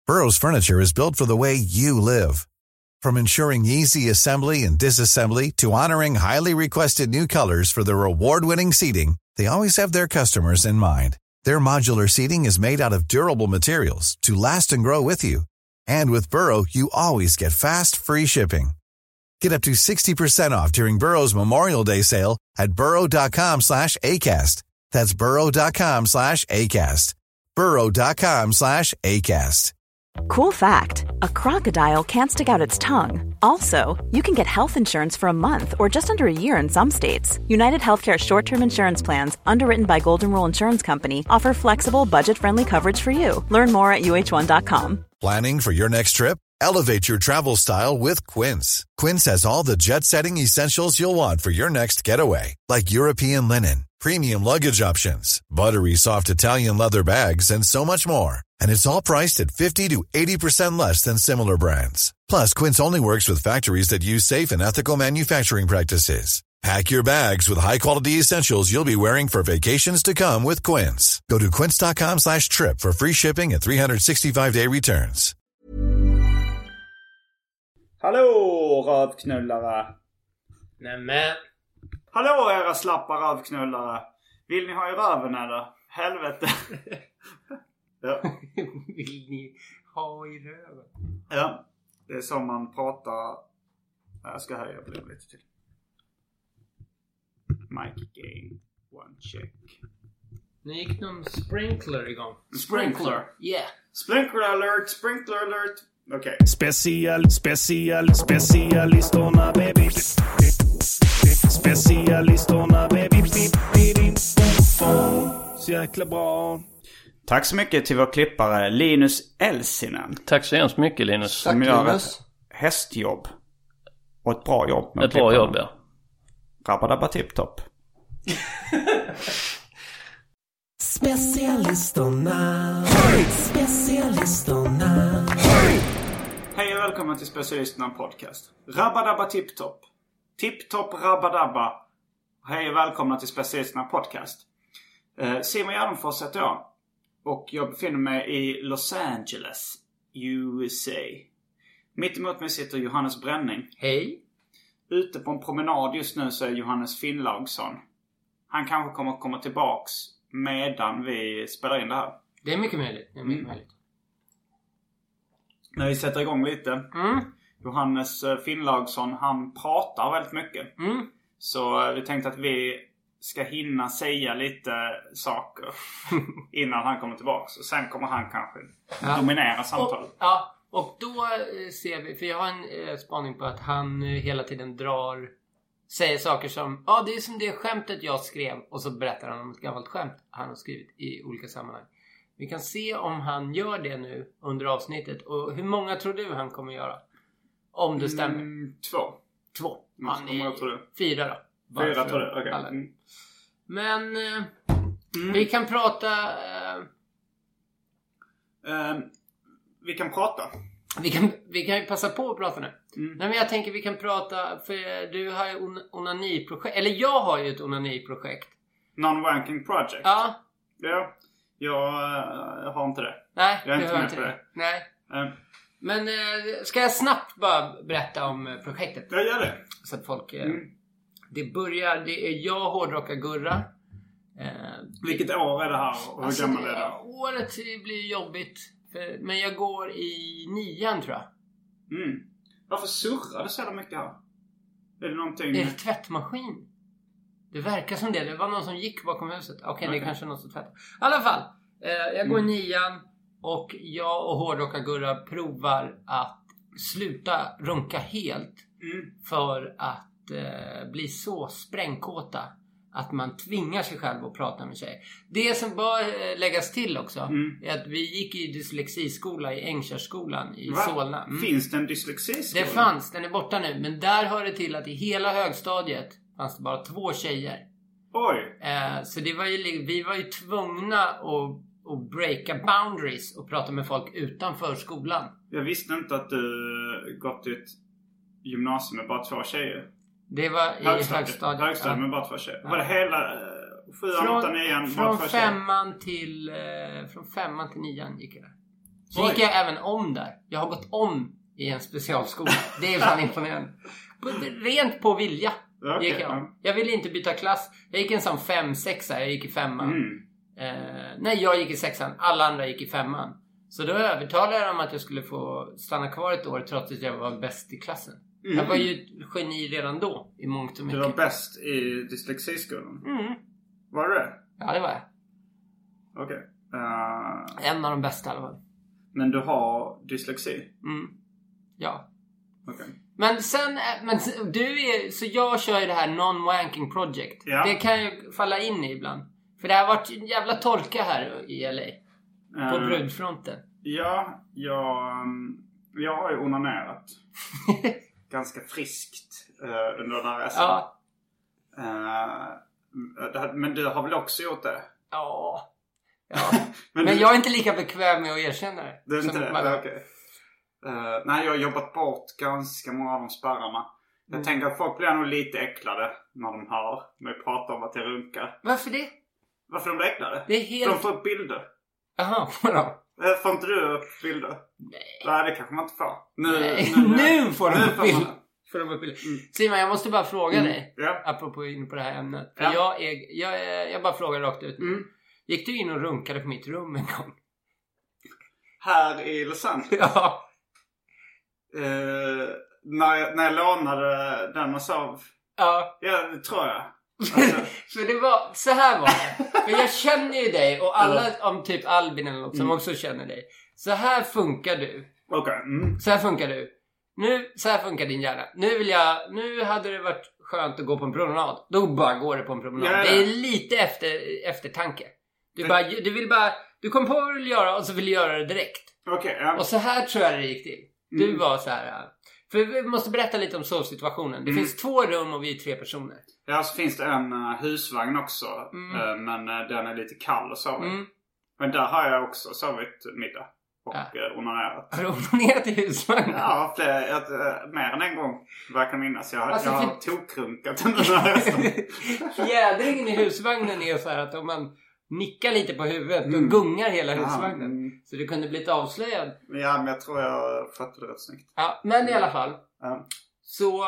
Burrow's furniture is built for the way you live. From ensuring easy assembly and disassembly to honoring highly requested new colors for their award-winning seating, they always have their customers in mind. Their modular seating is made out of durable materials to last and grow with you. And with Burrow, you always get fast, free shipping. Get up to 60% off during Burrow's Memorial Day sale at burrow.com/ACAST. That's burrow.com/ACAST. burrow.com/ACAST. Cool fact, a crocodile can't stick out its tongue. Also, you can get health insurance for a month or just under a year in some states. United Healthcare short-term insurance plans, underwritten by Golden Rule Insurance Company, offer flexible, budget-friendly coverage for you. Learn more at uh1.com. Planning for your next trip? Elevate your travel style with Quince. Quince has all the jet-setting essentials you'll want for your next getaway, like European linen, premium luggage options, buttery soft Italian leather bags, and so much more. And it's all priced at 50 to 80% less than similar brands. Plus, Quince only works with factories that use safe and ethical manufacturing practices. Pack your bags with high-quality essentials you'll be wearing for vacations to come with Quince. Go to quince.com/trip for free shipping and 365-day returns. Hallå rövknullare. Nämen. Hallå era slappa rövknullare. Vill ni ha i röven eller? Helvete. Ja. Vill ni ha i röven? Ja, det är som man pratar. Jag ska höja på lite till. Mic gain. One check. Nu gick någon sprinkler igång. Sprinkler? Yeah. Sprinkler alert, sprinkler alert. Okej. Specialisterna baby. Specialisterna baby. Så jäkla bra. Tack så mycket till vår klippare Linus Elsinen. Tack så hemskt mycket, Linus. Som gör ett hästjobb. Och ett bra jobb. Ett bra jobb, ja. Rabba tipptopp. Specialisterna. Hej och välkommen till Specialisterna podcast. Rabba tipptopp. Tipptopp rabba. Hej och välkomna till Specialisterna podcast. Simon Gärdenfors heter jag. Och jag befinner mig i Los Angeles, USA. Mitt emot mig sitter Johannes Bränning. Hej. Ute på en promenad just nu så är Johannes Finnlaugsson. Han kanske kommer att komma tillbaks medan vi spelar in det här. Det är mycket möjligt. När vi sätter igång lite. Johannes Finnlaugsson, han pratar väldigt mycket. Så vi tänkte att vi ska hinna säga lite saker innan han kommer tillbaks. Och sen kommer han kanske dominera samtalet. Och då ser vi, för jag har en spaning på att han hela tiden säger saker som, det är som det skämtet jag skrev. Och så berättar han om ett gammalt skämt han har skrivit i olika sammanhang. Vi kan se om han gör det nu under avsnittet. Och hur många tror du han kommer göra? Om det stämmer. 2. Han är 4 då. 4 tror jag, okej. Men vi kan prata... Vi kan prata. Vi kan ju passa på att prata nu. Nej, men jag tänker vi kan prata, för du har ju onaniprojekt. Eller jag har ju ett onaniprojekt. Non-wanking project. Ja. Ja. Jag har inte det. Nej, jag är inte med på det. Nej. Men ska jag snabbt bara berätta om projektet? Jag gör det. Så att folk... Det är jag, Hårdrockar Gurra. Vilket år är det här och hur gammal är det? Året blir jobbigt. Men jag går i 9:an tror jag. Varför surrar det så jävla mycket här? Är det någonting... Är det tvättmaskin? Det verkar som det. Det var någon som gick bakom huset. Okej, det är kanske någon som tvättar. I alla fall. Jag går i 9:an. Och jag och Hårdrockar Gurra provar att sluta runka helt. För att bli så sprängkåta att man tvingar sig själv att prata med sig. Det som bör läggas till också är att vi gick i dyslexiskola i Ängkärrsskolan i Solna. Finns det en dyslexiskola? Det fanns, den är borta nu. Men där hör det till att i hela högstadiet fanns det bara 2 tjejer. Oj! Så det var vi var ju tvungna att breaka boundaries och prata med folk utanför skolan. Jag visste inte att du gått i ett gymnasium med bara 2 tjejer. Det var i högstadiet. Högstadiet med bara 2 tjejer. Var det hela 7, 8, 9 från 5:an till 9:an gick jag där. Så gick jag även om där. Jag har gått om i en specialskola. Det är fan imponerande. Rent på vilja gick jag om. Jag ville inte byta klass. Jag gick en sån 5-6. Jag gick i 5:an. Nej, jag gick i 6:an. Alla andra gick i 5:an. Så då övertalade jag dem att jag skulle få stanna kvar ett år trots att jag var bäst i klassen. Jag var ju ett geni redan då i mångt och mycket. Du var bäst i dyslexiskolan? Var du det? Ja, det var jag. Okej. En av de bästa i alla fall. Men du har dyslexi? Ja. Okej. Men sen, så jag kör ju det här non-wanking project. Ja. Det kan ju falla in i ibland. För det har varit en jävla torka här i LA. På brudfronten. Ja, jag har ju onanerat. Ganska friskt under den här resan. Ja. Men du har väl också gjort det? Ja. Men jag är inte lika bekväm med att erkänna det. Du är inte det? Okej. Nej, jag har jobbat bort ganska många av de spärrarna. Jag tänker att folk blir nog lite äcklade när de hör mig prata om att jag runkar. Varför det? Varför de blir äcklade? Det är helt... De får upp bilder. Jaha, vadå? Får inte du upp bilder? Nej, det kanske man inte får. Nu får de upp bilder. Simon, jag måste bara fråga dig. Apropå in på det här ämnet. För jag bara frågar rakt ut. Gick du in och runkade på mitt rum en gång? Här i Los Angeles? Ja. När jag lånade den och sov. Ja. Ja, det tror jag. För det var, så här var det. Men jag känner ju dig och alla om typ Albin eller något som också känner dig. Så här funkar du. Okej. Så här funkar du. Så här funkar din hjärna. Nu hade det varit skönt att gå på en promenad. Då bara går det på en promenad. Ja. Det är lite eftertanke. Du kom på vad du vill göra och så vill du göra det direkt. Okej. Och så här tror jag det gick till. Du var så här. För vi måste berätta lite om sovsituationen. Det finns 2 rum och vi är 3 personer. Ja, så finns det en husvagn också. Men den är lite kall att sova. Men där har jag också sovit middag. Och onanerat. Har du onanerat i husvagnen? Ja, mer än en gång. Verkar minnas. Jag har tokrunkat den här resten. Fjädringen i husvagnen är så här att om man nickar lite på huvudet då gungar hela husvagnen. Så det kunde bli ett avslöjad. Ja, men jag tror jag fattade det rätt snyggt. Ja, men i alla fall. Så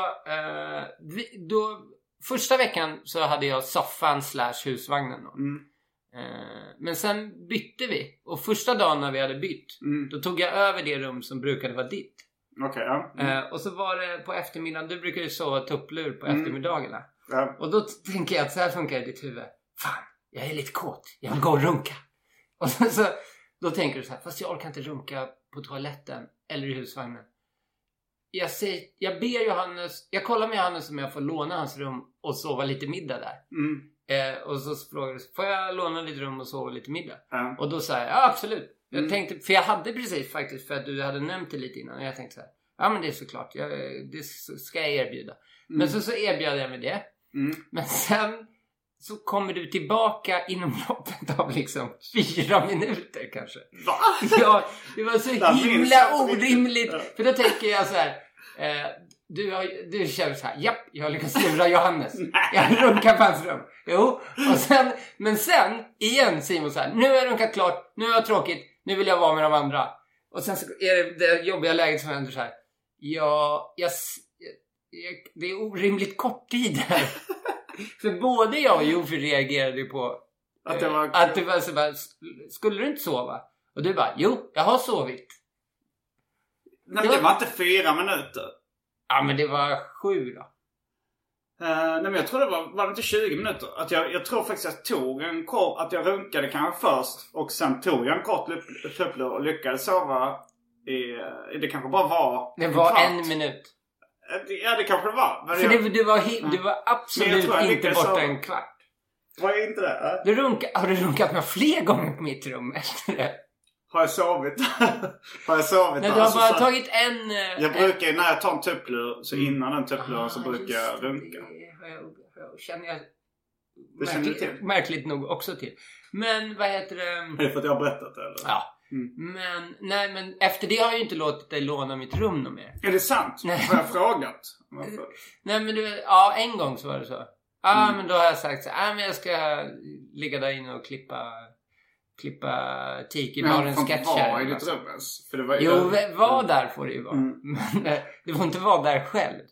då första veckan så hade jag soffan / husvagnen då. Men sen bytte vi. Och första dagen när vi hade bytt då tog jag över det rum som brukade vara ditt. Okej, och så var det på eftermiddagen. Du brukar ju sova tupplur på eftermiddagarna. Och då tänker jag att så här funkar det i ditt huvud. Fan, jag är lite kåt. Jag vill gå och runka. Och så då tänker du så här. Fast jag orkar inte runka på toaletten eller i husvagnen. Jag ber Johannes. Jag kollar med Johannes om jag får låna hans rum och sova lite middag där. Och så frågar du, får jag låna lite rum och sova lite middag? Och då sa jag, ja absolut. Jag tänkte, för jag hade precis faktiskt, för att du hade nämnt det lite innan. Och jag tänkte så här, ja men det är såklart, det ska jag erbjuda. Men så erbjöd jag med det. Men sen så kommer du tillbaka inom loppet av liksom 4 minuter kanske. Va? Ja, det var så himla orimligt. För då tänker jag så här, du känner så här, japp, jag har lyckats lura Johannes. Jag runkar på hans rum. Jo, men sen igen Simon så här, nu har jag runkat klart, nu är jag tråkigt, nu vill jag vara med de andra. Och sen så är det jobbiga läget som händer så här. Det är orimligt kort tid här. För både jag och Jofi reagerade på att det var så bara, skulle du inte sova? Och du bara, jo, jag har sovit. Nej, men det var inte 4 minuter. Ja, men det var 7 då. Nej, men jag tror det var det inte 20 minuter. Att jag tror faktiskt att jag tog en kort, att jag runkade kanske först. Och sen tog jag en kort tupplur och lyckades sova det kanske bara var... Det var 1 minut. Ja, det kanske det var. Men du var absolut inte borta en kvart. Var jag inte det? Har du runkat med fler gånger på mitt rum efter det? Har jag sovit? Nej, du har bara tagit en... Jag brukar, när jag tar en tupplur, så innan en tupplur så brukar jag runka. Känner jag märkligt nog också till. Men vad heter det? Är det för att jag har berättat det, eller? Ja. Men efter det har jag ju inte låtit dig låna mitt rum något mer. Är det sant? Nej. Har jag frågat? Nej, men en gång så var det så. Men då har jag sagt så men jag ska ligga där inne och klippa klippa Tiki Men har en får sketch vara här. i ditt rum ens. För det var ju... Jo, var där får det ju vara. Men du får inte vara där själv.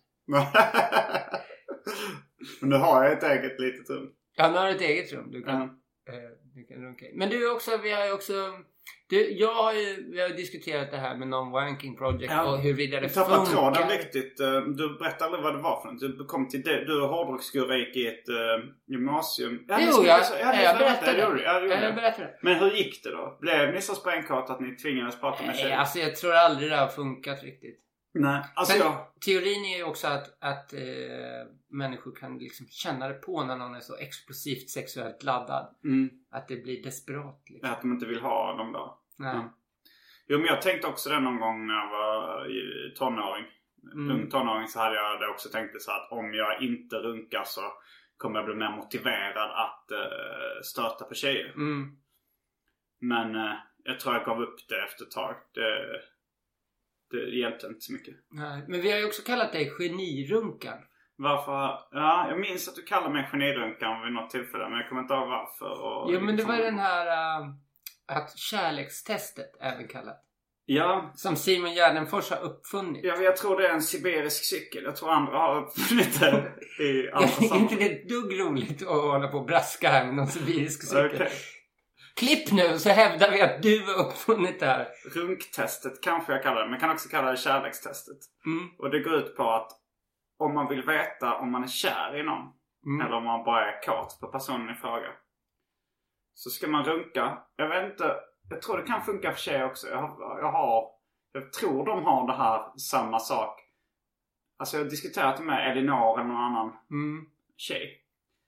Men nu har jag ett eget litet rum. Ja, nu har du ett eget rum. Du kan runka. Men du också, vi har ju också... vi har diskuterat det här med non-wanking project och huruvida det funkar. Du tappade tråden riktigt. Du berättade aldrig vad det var för något. Du kom till det. Du och hårdrocksgurra gick i ett gymnasium. Jag berättade. Men hur gick det då? Blev ni så sprängkart att ni tvingades prata med tjejer? Alltså jag tror aldrig det har funkat riktigt. Nej, alltså men teorin är ju också att människor kan liksom känna det på när någon är så explosivt sexuellt laddad. Att det blir desperat liksom. Att de inte vill ha dem då. Nej. Jo, men jag tänkte också det någon gång när jag var tonåring. Ung tonåring, så hade jag det också tänkt så att om jag inte runkar så kommer jag bli mer motiverad att stöta på tjejer. Men jag tror jag gav upp det efter ett tag. Det hjälpte inte så mycket. Nej, men vi har ju också kallat dig genirunkan. Varför? Ja, jag minns att du kallade mig genirunkan vid något tillfälle. Men jag kommer inte ihåg varför. Jo, men det var den här att kärlekstestet även kallat. Ja. Som Simon Gärdenfors har uppfunnit. Ja, jag tror det är en sibirisk cykel. Jag tror andra har uppfunnit det i andra sammanhang. Inte det ett dugg roligt att hålla på och braska här med någon sibirisk cykel. Okay. Klipp nu så hävdar vi att du har uppfunnit det här. Runktestet kanske jag kallar det. Men kan också kalla det kärlekstestet. Och det går ut på att om man vill veta om man är kär i någon. Eller om man bara är kåt på personen i fråga. Så ska man runka. Jag vet inte. Jag tror det kan funka för tjejer också. Jag tror de har det här samma sak. Alltså jag har diskuterat med Elinor eller någon annan tjej.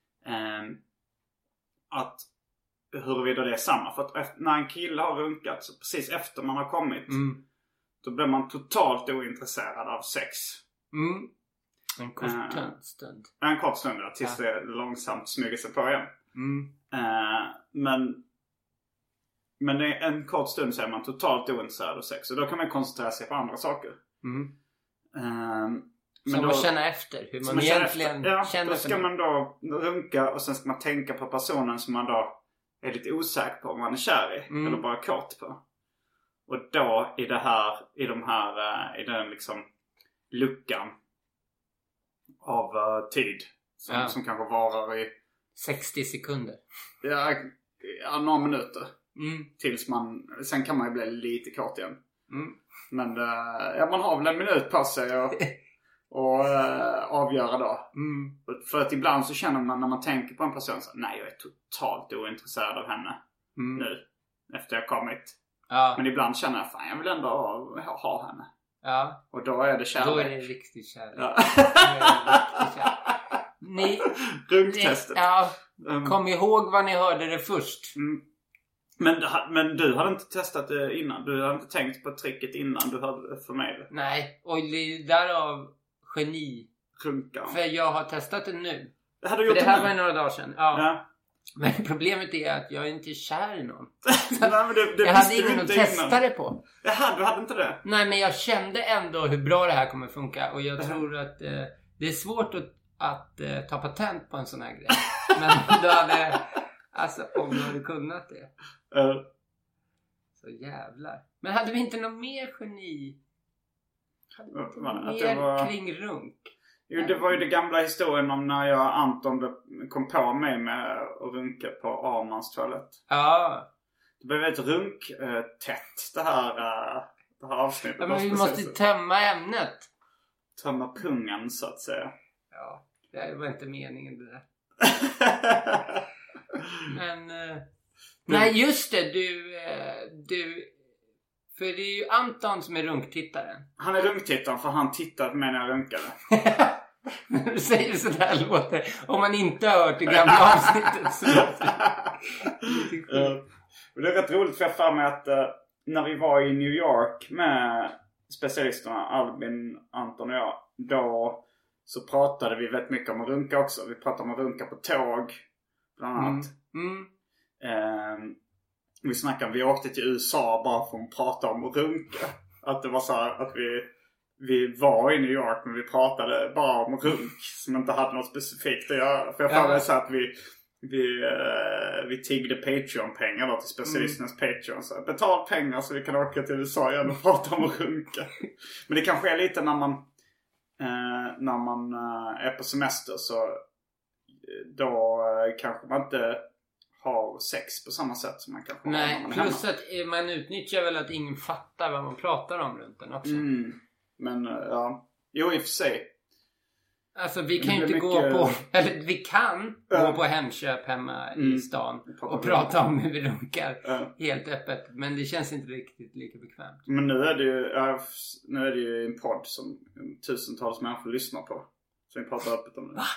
Att huruvida det är samma. För att när en kille har runkat så precis efter man har kommit. Då blir man totalt ointresserad av sex. En kort stund. En kort stund, ja, tills det långsamt smyger sig på igen. Men det är en kort stund så är man totalt ointresserad av sex. Och då kan man koncentrera sig på andra saker. Men man känner efter hur man egentligen känner. Då ska man då runka och sen ska man tänka på personen som man då är lite osäker på om man är kär i. Eller bara kort på. Och då i den liksom luckan av tid som kanske varar i 60 sekunder. Ja, några minuter. Tills sen kan man ju bli lite kort igen. Men man har väl en minut på sig och avgöra då. För att ibland så känner man när man tänker på en person så nej, jag är totalt ointresserad av henne nu efter jag kommit. Men ibland känner jag fan, jag vill ändå ha henne. Ja. Och då är det kärlek. Då är det riktigt kärlek. Runktestet. Kom ihåg vad ni hörde det först. Men du hade inte testat det innan. Du hade inte tänkt på tricket innan du hörde det för mig. Nej, och därav geni. Runka. För jag har testat det nu. Det här var några dagar sedan. Ja. Men problemet är att jag är inte kär i någon. Nej, men jag hade ingen att testa det på. Jaha, du hade inte det? Nej, men jag kände ändå hur bra det här kommer funka. Och jag tror att det är svårt att ta patent på en sån här grej. Men du hade... Alltså, om du hade kunnat det. Så jävlar. Men hade vi inte någon mer geni? Hade vi inte mer kring runk? Jo, det var ju det gamla historien om när jag och Anton kom på mig med att runka på Armans toalett. Ja. Det blev ett tätt det här avsnittet. Ja, men vi måste tömma ämnet. Tömma pungen så att säga. Ja, det var inte meningen det där. Men nej, just det, du för det är ju Anton som är runktittaren. Han är runktittaren för han tittar med när jag runkade. Du säger sådär låter. Om man inte har hört det gamla avsnittet så det är rätt roligt för jag för mig att när vi var i New York med specialisterna Albin, Anton och jag, då så pratade vi väldigt mycket om att runka också. Vi pratade om att runka på tåg bland annat. Vi åkte till USA bara för att prata om att runka. Att det var så här att vi var i New York men vi pratade bara om runk som inte hade något specifikt att göra. För jag förde så att vi tiggde Patreon-pengar då till specialisternas Patreon. Så betal pengar så vi kan åka till USA igen och prata om att runka. Men det kanske är lite när man är på semester, så då kanske man inte har sex på samma sätt som man kanske har när man är plus hemma. Att man utnyttjar väl att ingen fattar vad man pratar om runt den också. Men ja, jo i och för sig. Alltså vi kan ju inte gå på, eller vi kan gå på Hemköp hemma i stan och prata om hur vi runkar helt öppet. Men det känns inte riktigt lika bekvämt. Men nu är det ju en podd som tusentals människor lyssnar på. Så vi pratar öppet om det.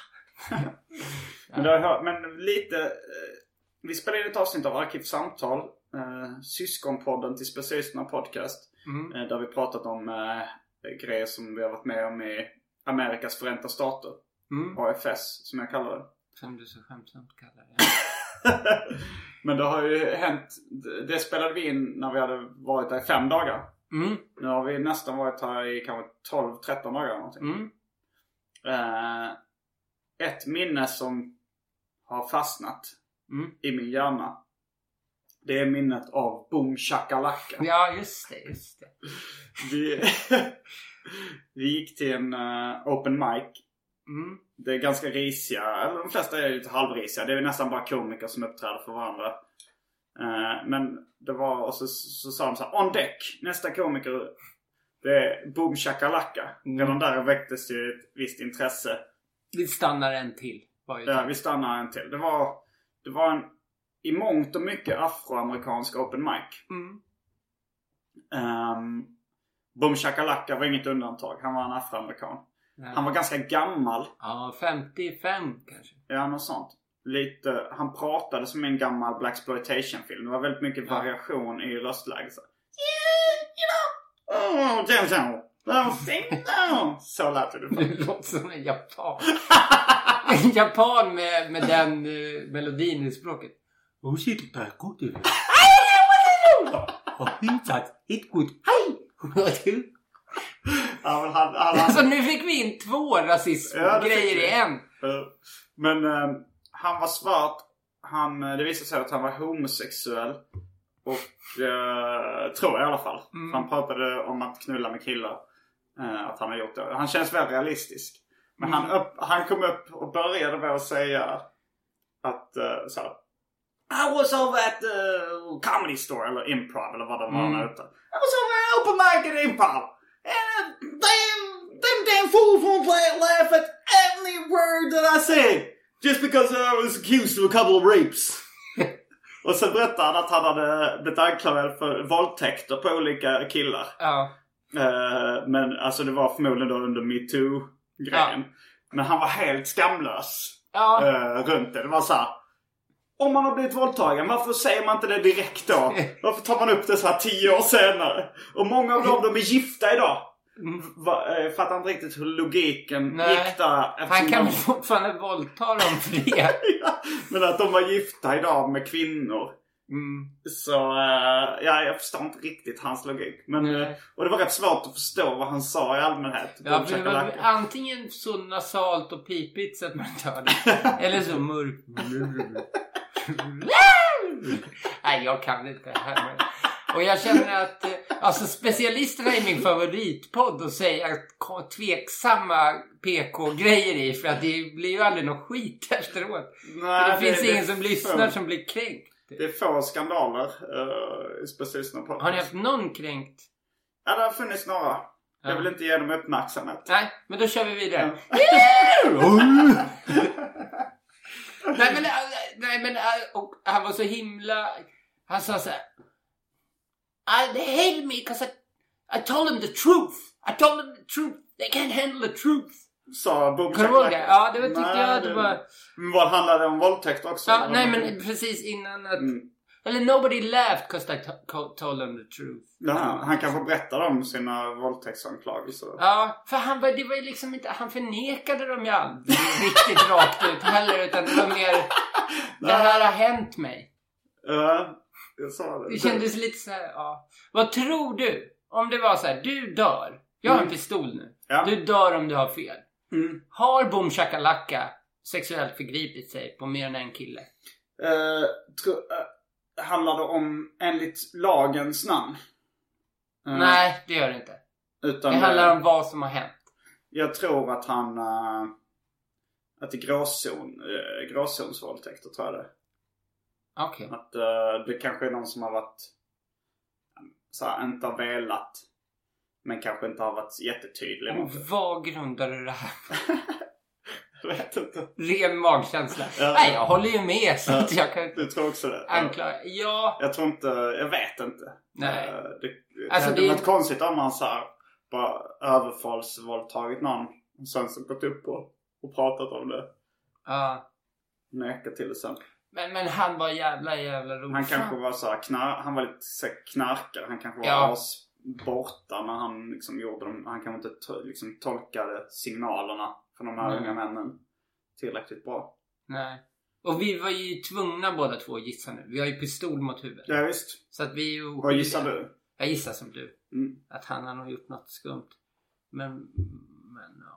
Men lite, vi spelade in ett avsnitt av Arkivsamtal, syskonpodden till Specialisterna podcast. Där vi pratat om grejer som vi har varit med om i Amerikas Förenta Stater. AFS som jag kallar det. Som du så skämtsamt kallar det. Men det har ju hänt. Det spelade vi in när vi hade varit där i 5 dagar. Nu har vi nästan varit här i kanske 12-13 dagar eller någonting. Ett minne som har fastnat i min hjärna, det är minnet av Boom Shakalaka. Ja, just det. Vi gick till en open mic. Det är ganska risiga, eller de flesta är lite halvrisiga. Det är nästan bara komiker som uppträder för varandra. Men det var, och så sa de så här: on deck, nästa komiker, det är Boom Shakalaka. Redan där väcktes ju ett visst intresse. Vi stannar en till. Vi stannar en till. Det var en i mångt och mycket afroamerikansk open mic. Boom Shakalaka var inget undantag. Han var en afroamerikan. Han var ganska gammal. Ja, 55 kanske. Ja, något sånt. Lite, han pratade som en gammal blaxploitation-film. Det var väldigt mycket variation i röstläge. Så lät det. Det låter som en japan. En japan med den melodin i språket. Oh shit, det är gott. Alltså nu fick vi in 2 rasismgrejer i en. Men han var svart. Det visade sig att han var homosexuell. Och tror jag i alla fall. Han pratade om att knulla med killar. Att han har gjort det. Han känns väldigt realistisk. Men han kom upp och började med att säga att så här, I was over at the comedy store eller improv eller vad det var ute. I was over at open mic and improv. And them damn fools won't laugh at any word that I say. Just because I was accused of a couple of rapes. Och så berättade han att han hade blivit anklagad för våldtäkter på olika killar. Men alltså det var förmodligen då under MeToo-grejen. Men han var helt skamlös runt det. Det var så här: om man har blivit våldtagen, varför säger man inte det direkt då? Varför tar man upp det så här 10 år senare? Och många av dem, de är gifta idag. Fattar inte riktigt hur logiken gick där. Han kan fortfarande våldta dem för det. Men att de var gifta idag med kvinnor. Så jag förstår inte riktigt hans logik. Men, och det var rätt svårt att förstå vad han sa i allmänhet. Ja, för det var antingen så nasalt och pipigt så att man inte hörde. Eller så mörkt. Nej, jag kan inte det här. Och jag känner att alltså specialisterna är min favoritpodd och säga tveksamma PK-grejer i. För att det blir ju aldrig någon skit efteråt. Nej, det finns ingen som lyssnar som blir kränkt. Det är få skandaler i specialisterna på. Har ni haft någon kränkt? Ja, det har funnits några. Jag vill inte ge dem uppmärksamhet. Nej, men då kör vi vidare. Nej men och han var så himla. Han sa så här: they hated me because I told them the truth. They can't handle the truth. Sa Boom Shakalaka. Ja, det tyckte jag det var. Vad handlade det om våldtäkt också? Ja, nej men precis innan att eller nobody laughed because I told them the truth. Ja, han kanske berättade om sina våldtäktsanklagelser. Ja, för det var ju liksom inte, han förnekade dem ju aldrig riktigt rakt ut heller, utan det var mer det här har hänt mig. Ja, jag sa det. Det kändes lite så här, ja. Vad tror du om det var så här: du dör. Jag har en pistol nu. Ja. Du dör om du har fel. Har Boom Shakalaka sexuellt förgripit sig på mer än en kille? Handlar det om enligt lagens namn? Nej, det gör det inte. Utan det handlar om vad som har hänt. Jag tror att han... att det är gråzonsvåldtäkter, tror jag det. Okej. Att det kanske är någon som har varit... Så här, inte har velat. Men kanske inte har varit jättetydlig. Och vad grundar du det här? Jag vet inte. Ren magkänsla. Nej, jag håller ju med. Så att jag kan Du tror också det? anklaga. Ja. Jag tror inte... Jag vet inte. Nej. Det hade varit konstigt om man så här, bara överfallsvåldtagit någon. Och sen så gått upp och pratat om det. Ja. Nekat till det sen. Men han var jävla rolig. Han kanske var så här han var lite så knarkare. Han kanske var borta när han liksom gjorde dem. Han kanske inte liksom tolkade signalerna från de här unga männen tillräckligt bra. Nej. Och vi var ju tvungna båda två att gissa nu. Vi har ju pistol mot huvudet. Ja, visst. Så att vi är ju... Vad gissar du? Jag gissar som du. Att han har nog gjort något skumt. Men ja.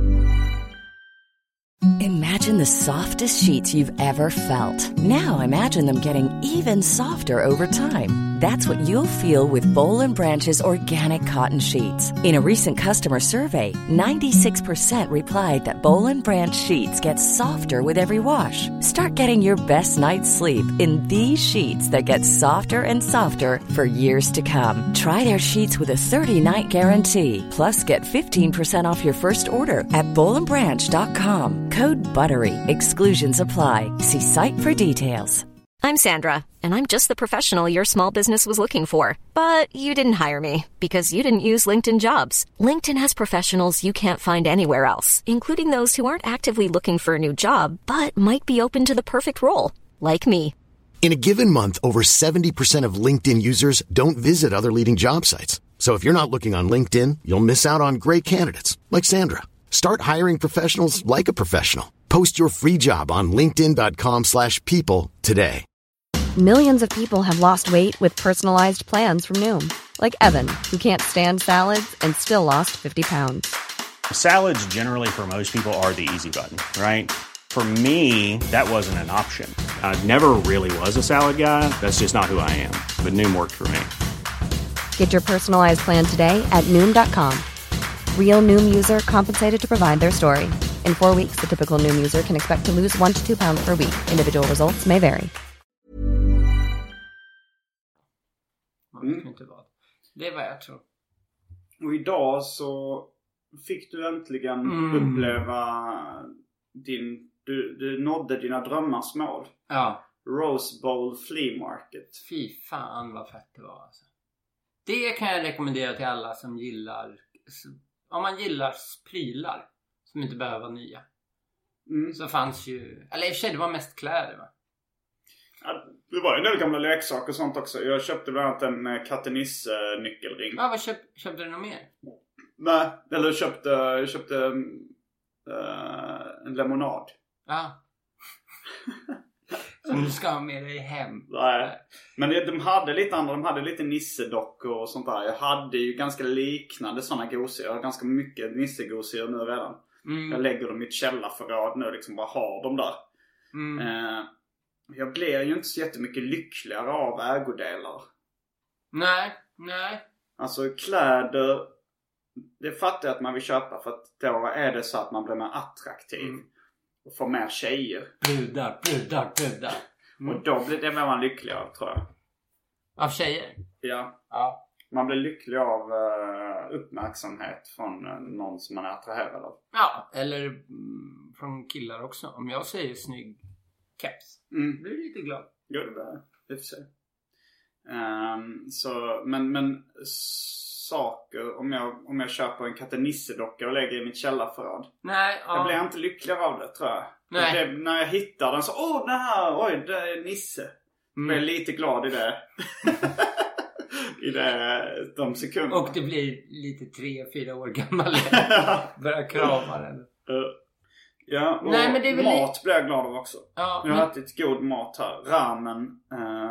Imagine the softest sheets you've ever felt. Now imagine them getting even softer over time. That's what you'll feel with Boll & Branch's organic cotton sheets. In a recent customer survey, 96% replied that Boll & Branch sheets get softer with every wash. Start getting your best night's sleep in these sheets that get softer and softer for years to come. Try their sheets with a 30-night guarantee. Plus, get 15% off your first order at bollandbranch.com. Code BUTTERY. Exclusions apply. See site for details. I'm Sandra, and I'm just the professional your small business was looking for. But you didn't hire me because you didn't use LinkedIn Jobs. LinkedIn has professionals you can't find anywhere else, including those who aren't actively looking for a new job, but might be open to the perfect role, like me. In a given month, over 70% of LinkedIn users don't visit other leading job sites. So if you're not looking on LinkedIn, you'll miss out on great candidates, like Sandra. Start hiring professionals like a professional. Post your free job on linkedin.com/people today. Millions of people have lost weight with personalized plans from Noom. Like Evan, who can't stand salads and still lost 50 pounds. Salads generally for most people are the easy button, right? For me, that wasn't an option. I never really was a salad guy. That's just not who I am. But Noom worked for me. Get your personalized plan today at Noom.com. Real Noom user compensated to provide their story. In 4 weeks, the typical Noom user can expect to lose 1 to 2 pounds per week. Individual results may vary. Det är vad jag tror. Och idag så fick du äntligen uppleva du nådde dina drömmars mål. Ja. Rose Bowl Flea Market. Fy fan vad fett det var alltså. Det kan jag rekommendera till alla som gillar, om man gillar prylar som inte behöver vara nya. Så fanns ju, eller i och för sig det var mest kläder, va? Ja, det var ju en del gamla leksaker och sånt också. Jag köpte bland annat en Kattenisse-nyckelring. Ja, vad köpte du något mer? Nej, eller jag köpte en lemonad. Ja. Som du ska ha med dig hem. Nej. Men de hade lite andra. De hade lite nissedockor och sånt där. Jag hade ju ganska liknande sådana gosier. Jag har ganska mycket nissegosier nu redan. Jag lägger dem i ett källarförråd nu. Liksom bara har dem där. Jag blir ju inte så jättemycket lyckligare av ägodelar. Nej. Alltså kläder, det fattar jag att man vill köpa. För att då är det så att man blir mer attraktiv. Och får mer tjejer. Brudar. Och då blir man lyckligare, tror jag. Av tjejer? Ja. Man blir lycklig av uppmärksamhet från någon som man är attraherad av. Ja, eller från killar också. Om jag säger snygg keps, blir du lite glad. Jo, det blir det för sig. Så, men saker, om jag köper en Kattenisse-docka och lägger i mitt källarförråd. Nej, jag blir inte lyckligare av det, tror jag. Nej. När jag hittar den så, det är Nisse. Jag blir lite glad i det. I de sekunderna. Och det blir lite 3-4 år gammal. Börjar krama den. Ja, och nej, men det är väl mat blir jag glad av också. Ja, jag har ätit god mat här. Ramen.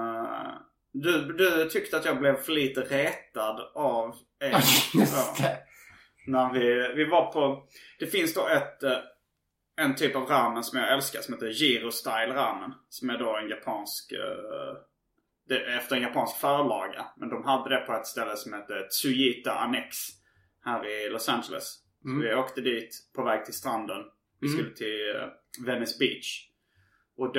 Du tyckte att jag blev för lite retad av just det. När vi var på... Det finns då en typ av ramen som jag älskar som heter Giro Style ramen. Som är då en japansk... efter en japansk förlaga. Men de hade det på ett ställe som heter Tsujita Annex här i Los Angeles. Så vi åkte dit på väg till stranden. Vi skulle till Venice Beach. Och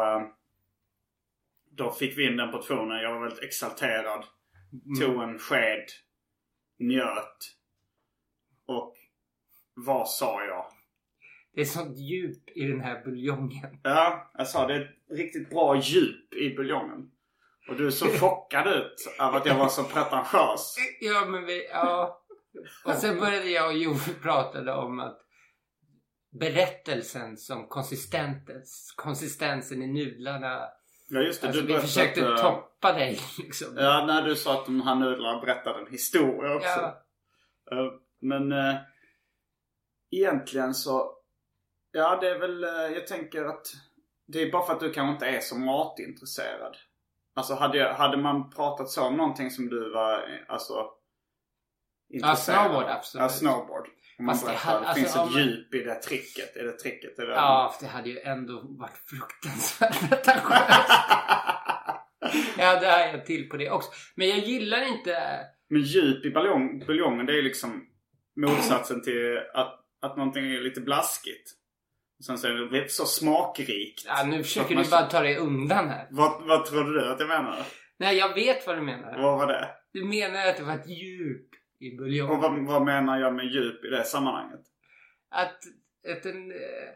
då fick vi in den portionen. Jag var väldigt exalterad. Tog en sked. Njöt. Och vad sa jag? Det är sånt djup i den här buljongen. Ja, jag sa det är ett riktigt bra djup i buljongen. Och du är så chockad ut av att jag var så pretentiös. Ja, men ja. Och sen började jag och Joel pratade om att berättelsen som konsistensen i nudlarna. Ja, just det. Alltså, vi försökte toppa dig liksom. Ja, när du sa att de här nudlarna berättade en historia också. Ja. Men egentligen så... Ja, det är väl... Jag tänker att det är bara för att du kanske inte är så matintresserad. Alltså hade man pratat så om någonting som du var intresserad av? Ja, snowboard, absolut. Ja, snowboard. Fast det finns ett djup i det tricket. Är det tricket? Är det det hade ju ändå varit fruktansvärt pretentiöst. Ja, det är jag till på det också. Men jag gillar inte... Men djup i buljongen, det är liksom motsatsen till att någonting är lite blaskigt. Sen så är det så smakrikt. Ja, nu försöker du bara ta dig undan här. Vad trodde du att jag menade? Nej, jag vet vad du menar. Vad var det? Du menar att det var ett djup i buljongen. Och vad menar jag med djup i det sammanhanget? Att en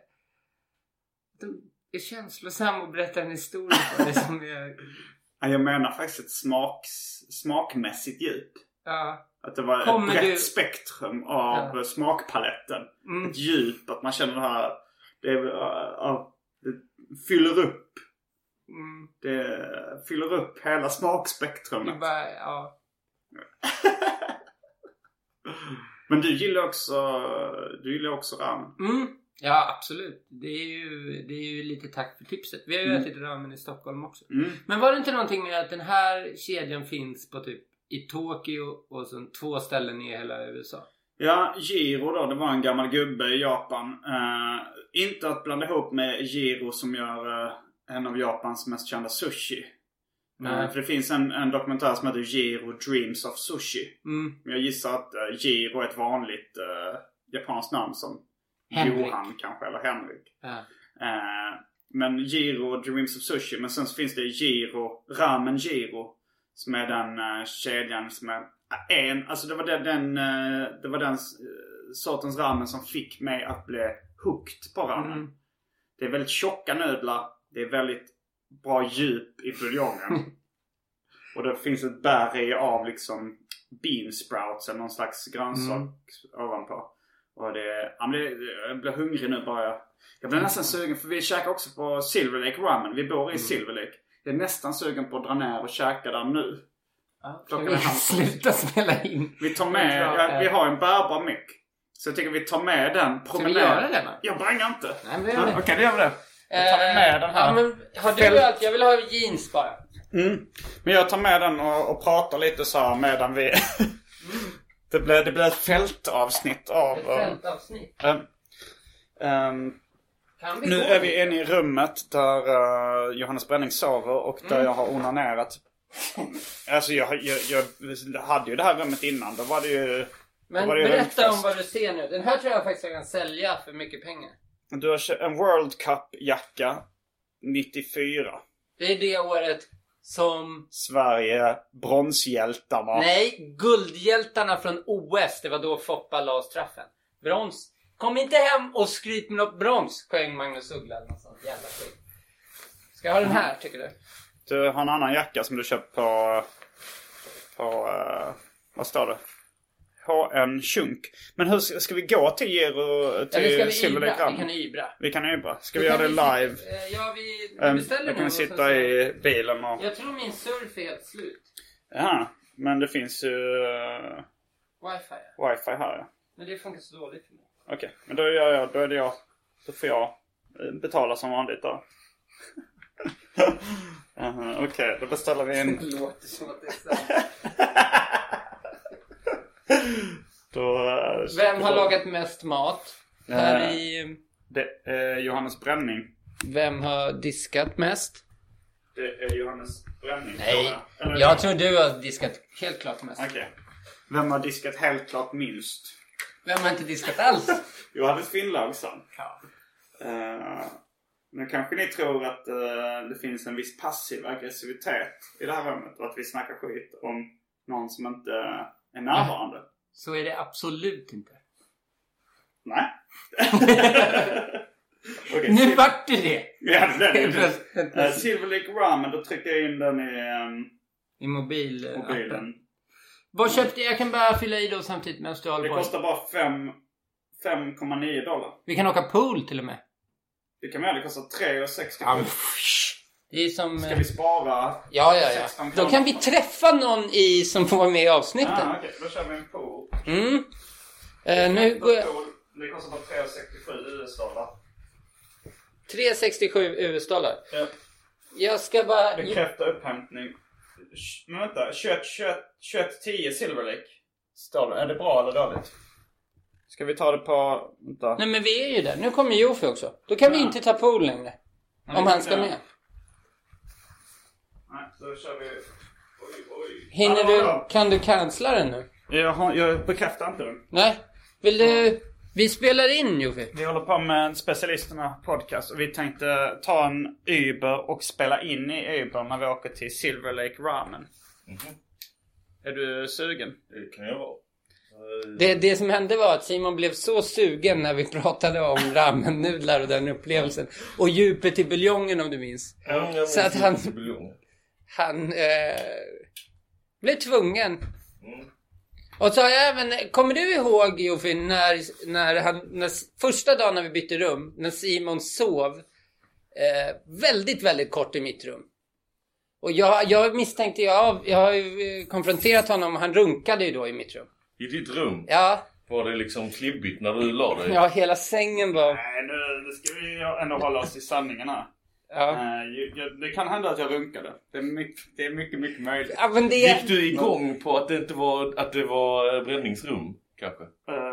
är känslosam och berättar en historia för det som är... Jag menar faktiskt ett smakmässigt djup. Ja. Att det var ett brett spektrum av smakpaletten. Ett djup, att man känner det här... Det fyller upp. Det fyller upp hela smakspektrumet. Men du gillar också ramen. Ja, absolut. Det är ju lite tack för tipset. Vi har ju ätit ramen i Stockholm också. Men var det inte någonting med att den här kedjan finns på typ i Tokyo och sen 2 ställen i hela USA? Ja, Giro då, det var en gammal gubbe i Japan. Inte att blanda ihop med Giro som gör en av Japans mest kända sushi. För det finns en dokumentär som heter Giro Dreams of Sushi. Jag gissar att Giro är ett vanligt japanskt namn som Henrik. Johan kanske, eller Henrik. Men Giro Dreams of Sushi. Men sen så finns det Giro, Ramen Giro, som är den kedjan som är alltså det var den sortens ramen som fick mig att bli hooked på ramen. Det är väldigt tjocka nudlar. Det är väldigt bra djup i buljongen. Och det finns ett berg av liksom bean sprouts eller någon slags grönsak ovanpå. Och jag blir hungrig nu bara. Jag blir nästan sugen, för vi käkar också på Silver Lake Ramen. Vi bor i Silver Lake. Jag är nästan sugen på att dra ner och käka där nu. Ska vi sluta spela in? Vi tar med, vi har en bärbar mick. Så jag tycker vi tar med den. Ska vi göra det då? Jag bangar inte. Nej, men det. Okej, det gör vi det. Jag tar med den här. Ja, men har du allt? Jag vill ha jeans bara. Men jag tar med den och pratar lite så här medan vi... Det blir ett fältavsnitt av... Ett fältavsnitt? Nu är vi inne i rummet där Johannes Bränning sover och där jag har onanerat. Alltså jag hade ju det här rummet innan. Då var det ju... Men berätta om vad du ser nu. Den här tror jag faktiskt jag kan sälja för mycket pengar. Du har en World Cup-jacka 94. Det är det året som... Sverige, bronshjältarna. Nej, guldhjältarna från OS. Det var då Foppa la straffen. Brons. Kom inte hem och skryt med något brons, sjöng Magnus Uggla eller något sånt jävla skit. Ska jag ha den här, tycker du? Du har en annan jacka som du köpt på vad står det? HN Chunk. Men hur ska vi gå till Giro till Silver Lake Ramen? Vi kan ybra. Ska vi göra det live? Ja, vi beställer jag kan sitta i bilen och... Jag tror min surf är helt slut. Ja, men det finns ju... Wifi här, ja. Men det funkar så dåligt för mig. Okej, men då får jag betala som vanligt då. Okej, då beställer vi in. Det låter som att det är så. Vem har lagat mest mat? Här i Det är Johannes Bränning. Vem har diskat mest? Det är Johannes Bränning. Nej, jag tror du har diskat helt klart mest. Okej. Vem har diskat helt klart minst? Vem har inte diskat alls? Johannes Finnlaugsson. Ja. Men kanske ni tror att det finns en viss passiv aggressivitet i det här rummet. Och att vi snackar skit om någon som inte är närvarande. Ja. Så är det absolut inte. Nej. Okay, nu vart det. Ja, det. Silver Lake Ramen, då trycker jag in den i mobilen. Vad köpte jag? kan bara fylla i då samtidigt medan du håller på. Det kostar bara $5,9. Vi kan åka pool till och med. Det kan man göra, det kostar $3,67. Det är som... Ska vi spara? Ja. Då kan vi träffa någon som får vara med i avsnittet. Okej. Då kör vi en pool. Nu går jag... Det kostar bara $3,67. 3,67 US-dollar. Ja. Jag ska bara... Bekräfta upphämtning. Men vänta, 21,10 Silver Lake. Står det. Är det bra eller dåligt? Ska vi ta det på... Vänta. Nej, men vi är ju där. Nu kommer Jofi också. Då kan vi inte ta pool längre. Om han ska med. Nej, då kör vi... Oj. Hinner du... Kan du cancella den nu? Jag bekräftar inte den. Nej. Vill du... Vi spelar in, Jofi. Vi håller på med Specialisterna podcast. Och vi tänkte ta en Uber och spela in i Uber när vi åker till Silver Lake Ramen. Är du sugen? Det kan jag vara. Det som hände var att Simon blev så sugen när vi pratade om ramen-nudlar och den upplevelsen. Och djupet i buljongen, om du minns. Så att han blev tvungen. Och så har jag även... Kommer du ihåg, Jofi, när första dagen när vi bytte rum, när Simon sov väldigt, väldigt kort i mitt rum. Och jag misstänkte, jag har ju konfronterat honom och han runkade ju då i mitt rum. I ditt rum? Ja. Var det liksom klibbigt när du la dig? Ja, hela sängen var... Nej, nu ska vi ändå hålla oss i sanningen här. Ja. Det kan hända att jag runkade. Det är mycket möjligt. Ja, men Gick du igång på att det inte var, att det var bränningsrum kanske?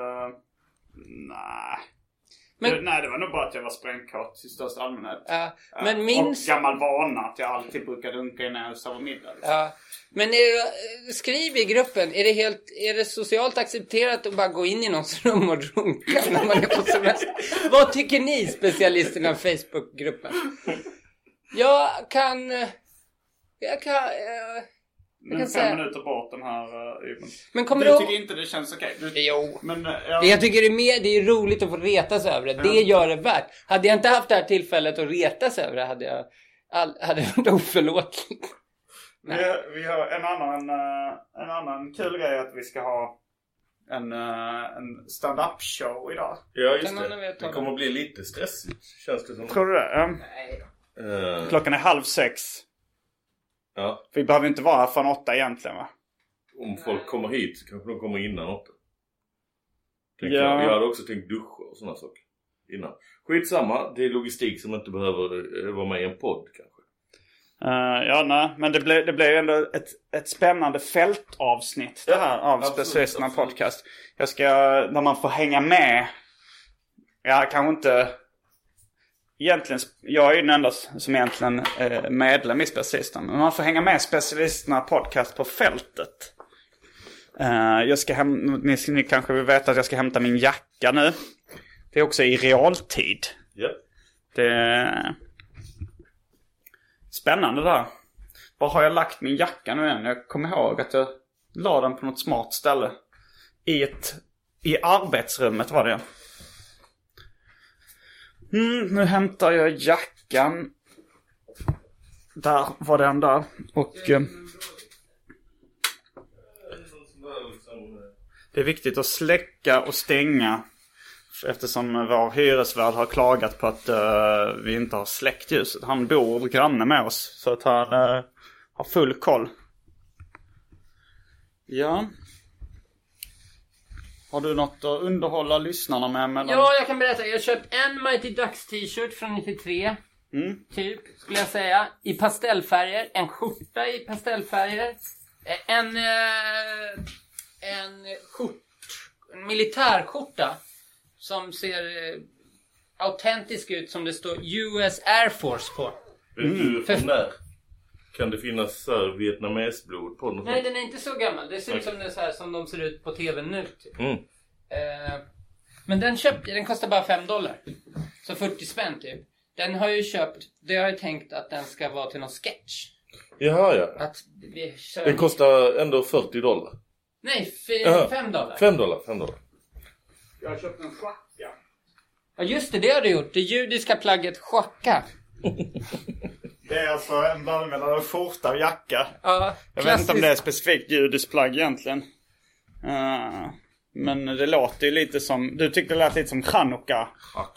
Nej. Men... Nej, det var nog bara att jag var sprängkort i största allmänhet. Ja, men minns... Och gammal vana att jag alltid brukar runka innan jag sover middag. Liksom. Ja. Men skriv i gruppen, är det socialt accepterat att bara gå in i någons rum och runka när man är på semester? Vad tycker ni, specialisterna i Facebookgruppen? Jag kan säga 5 minuter bort den här men kommer du tycker inte det känns okej? Jo. Men, jag tycker det är roligt att få retas över det. Ja. Det gör det värt. Hade jag inte haft det här tillfället att retas över det hade jag varit oförlåtligt. Vi har en annan kul grej att vi ska ha en stand-up show idag. Ja, just det. Det kommer att bli lite stressigt, känns det som. Tror du det? Nej. Klockan är 5:30. Ja. Vi behöver inte vara här från 8 egentligen, va? Om folk kommer hit så kanske de kommer innan 8. Ja. Jag hade också tänkt duscha och sådana saker innan. Skitsamma, det är logistik som inte behöver vara med i en podd kanske. Men det blev ju ändå ett spännande fältavsnitt det här av Specialisterna podcast. Där man får hänga med. Jag kanske inte... Egentligen, jag är ju den enda som egentligen är medlem i Specialisterna. Men man får hänga med Specialisterna podcast på fältet. Ni kanske vill veta att jag ska hämta min jacka nu. Det är också i realtid. Ja. Det är spännande där. Var har jag lagt min jacka nu än? Jag kommer ihåg att jag la den på något smart ställe. I arbetsrummet var det. Nu hämtar jag jackan. Där var den där. Och det är viktigt att släcka och stänga. Eftersom vår hyresvärd har klagat på att vi inte har släckt ljuset. Han bor granne med oss. Så att han har full koll. Ja. Har du något att underhålla lyssnarna med? Mellan... Ja, jag kan berätta. Jag har köpt en Mighty Ducks t-shirt från 93. Typ, skulle jag säga. I pastellfärger. En skjorta i pastellfärger. En militärskjorta. Som ser autentisk ut som det står US Air Force på. När? Kan det finnas vietnamesblod på den? Nej, den är inte så gammal. Det ser ut som det är så här som de ser ut på tv nu. Typ. Men den kostar bara $5. Så 40 spänn typ. Den har ju köpt, det har jag tänkt att den ska vara till någon sketch. Jaha, ja. Att vi kör... Den kostar ändå $40. Nej, $5. $5. Jag har köpt en schacka. Ja just det har du gjort. Det judiska plagget schacka. Det är alltså en blandning mellan en skjorta och jacka. Ja, jag vet inte om det är specifikt judiskt plagg egentligen. Men det låter ju lite som... Du tyckte det lät lite som Chanukka.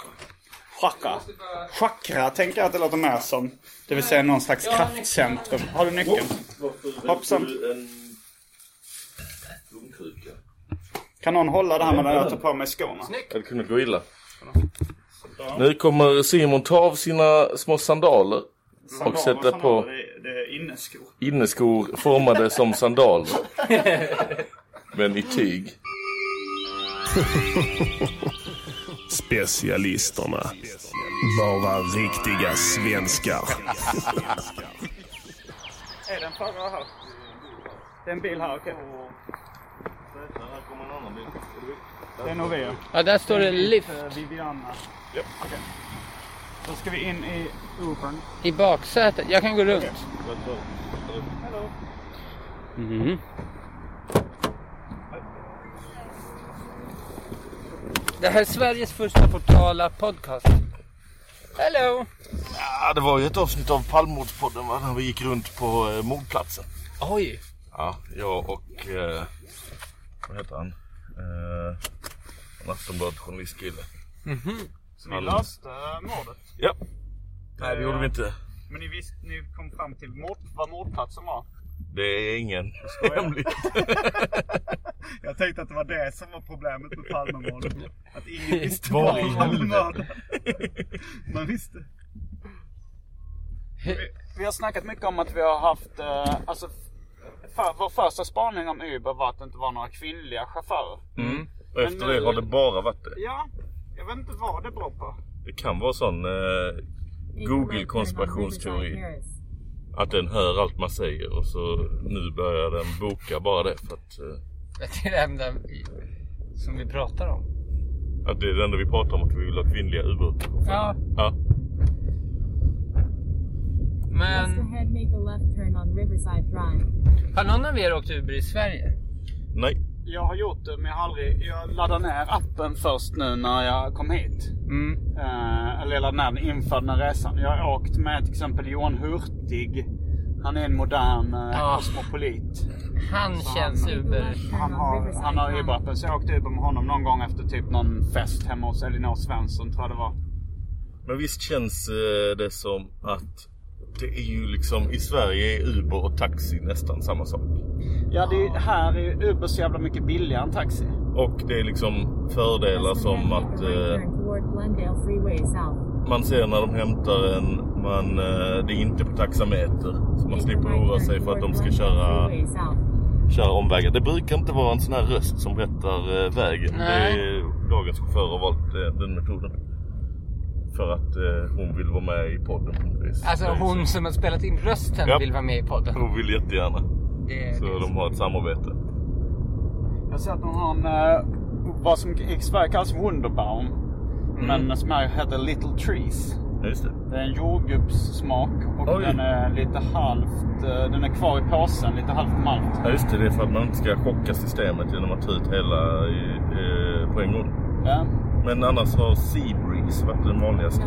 Chakra tänker jag att det låter mer som. Det vill säga någon slags kraftcentrum. Har du nyckeln? Hoppsan. Kan någon hålla det här med att ta på mig skorna? Det kunde gå illa. Nu kommer Simon ta av sina små sandaler och sätta på det är inneskor. Inneskor formade som sandaler. Men i tyg. Specialisterna. Bara riktiga svenskar. Är den förra här? Det är en bil här, okej. Här kommer en annan bil. Det är nog vi. Ja, där står det lift. Viviana. Ja, okej. Då ska vi in i Ubern. I baksätet. Jag kan gå runt. Hello. Mhm. Det här är Sveriges första portala podcast. Hello! Ja, det var ju ett avsnitt av Palmordspodden när vi gick runt på mordplatsen. Oj! Ja, jag och... vad heter han? Aftonbladet-journalistkille. Så ni löste mordet? Ja. Nej, det gjorde vi inte. Men ni kom fram till vad mordplatsen var? Det är ingen hemligt. Jag tänkte att det var det som var problemet med Palmemordet. Att ingen visste vad det var. Man visste. Vi har snackat mycket om att vi har haft... vår första spaning om Uber var att det inte var några kvinnliga chaufförer. Och efter det har det bara varit det. Ja, jag vet inte vad det beror på. Det kan vara sån Google-konspirationsteori. Att den hör allt man säger och så nu börjar den boka bara det för att... Det är det enda som vi pratar om. Att det är det enda vi pratar om, att vi vill ha kvinnliga ubåtar. Ja. Ja. Men... Har någon av er åkt Uber i Sverige? Nej. Jag har gjort det, men jag laddade ner appen först nu när jag kom hit. Eller jag laddade ner den inför den här resan. Jag har åkt med till exempel Johan Hurtig. Han är en modern kosmopolit. Han känns Uber. Han har Uber-appen, så jag åkte Uber med honom någon gång efter typ någon fest hemma hos Elinor Svensson, tror jag det var. Men visst känns det som att det är ju liksom, i Sverige är Uber och taxi nästan samma sak. Ja, här är Uber så jävla mycket billigare än taxi. Och det är liksom fördelar som att man ser när de hämtar en, det är inte på taxameter. Så man slipper oroa sig för att de ska köra omvägar. Det brukar inte vara en sån här röst som berättar vägen. Nej. Det är dagens chaufför har valt den metoden. För att hon vill vara med i podden. Alltså hon som har spelat in rösten vill vara med i podden. Hon vill jättegärna. Så de har ett samarbete. Jag ser att de har vad som i Sverige kallas Wunderbaum. Men som här heter Little Trees. Just det. Det är en jordgubbssmak och den är lite halvt, den är kvar i påsen, lite halvt malt. Ja just det, det är för att man inte ska chocka systemet genom att ta ut hela på en gång. Ja. Men annars har Seabreeze varit den vanligaste.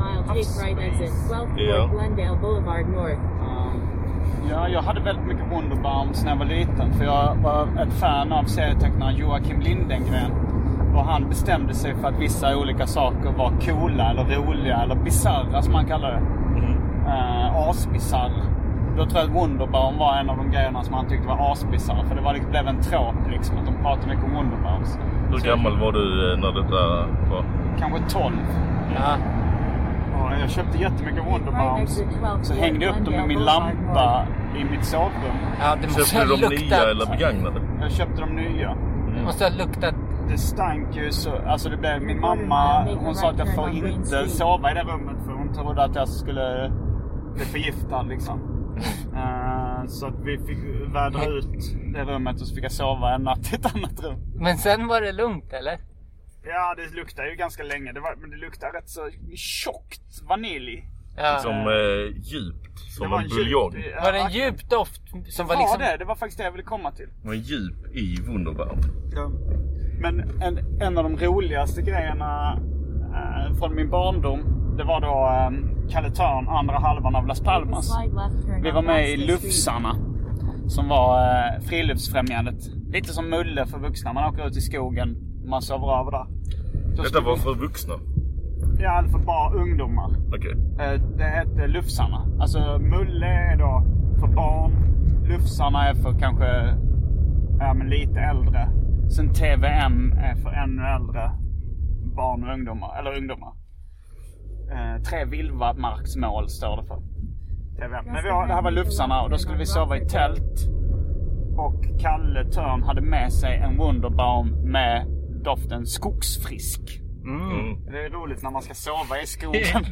Ja, jag hade väldigt mycket Wunderbaums när jag var liten. För jag var ett fan av serietecknaren Joakim Lindengren. Och han bestämde sig för att vissa olika saker var coola eller roliga eller bizarra som man kallar det. Asbizarr. Då tror jag att Wunderbaum var en av de grejerna som han tyckte var asbizarr. För det blev en tråp liksom, att de pratade mycket om Wunderbaums. Hur gammal var du när detta var? Kanske 12. Ja. Och jag köpte jättemycket Wunderbaums. Så hängde upp dem i min lampa i mitt sovrum. Ja, det måste köpte du de nya eller begagnade? Jag köpte de nya. Det måste ha luktat det stank ju så... Alltså det blev... Min mamma, hon sa att jag får inte sova i det rummet för hon trodde att jag skulle bli förgiftad liksom. Så att vi fick vädra ut det rummet och så fick jag sova en natt i ett annat rum. Men sen var det lugnt, eller? Ja, det luktade ju ganska länge. Men det luktade rätt så tjockt vanilj. Ja. Som djupt. Som en buljong. Var det en djup doft? Som var liksom... det var faktiskt det jag ville komma till. Det var djup i Wunderbaum. Ja. Men en av de roligaste grejerna från min barndom, det var då Kalle Törn, andra halvan av Las Palmas. Vi var med i Lufsarna, som var friluftsfrämjandet. Lite som Mulle för vuxna. Man åker ut i skogen, man sover över där. Detta var för vuxna? Ja, för bara ungdomar. Okej. Det hette Lufsarna. Alltså Mulle är då för barn. Lufsarna är för kanske men lite äldre. Sen TVM är för ännu äldre barn och ungdomar. Eller ungdomar. 3 vildmarksmål står det för. TVM. Men det här var Lufsarna och då skulle vi sova i tält. Och Kalle Törn hade med sig en Wunderbaum med doften skogsfrisk. Det är roligt när man ska sova i skogen.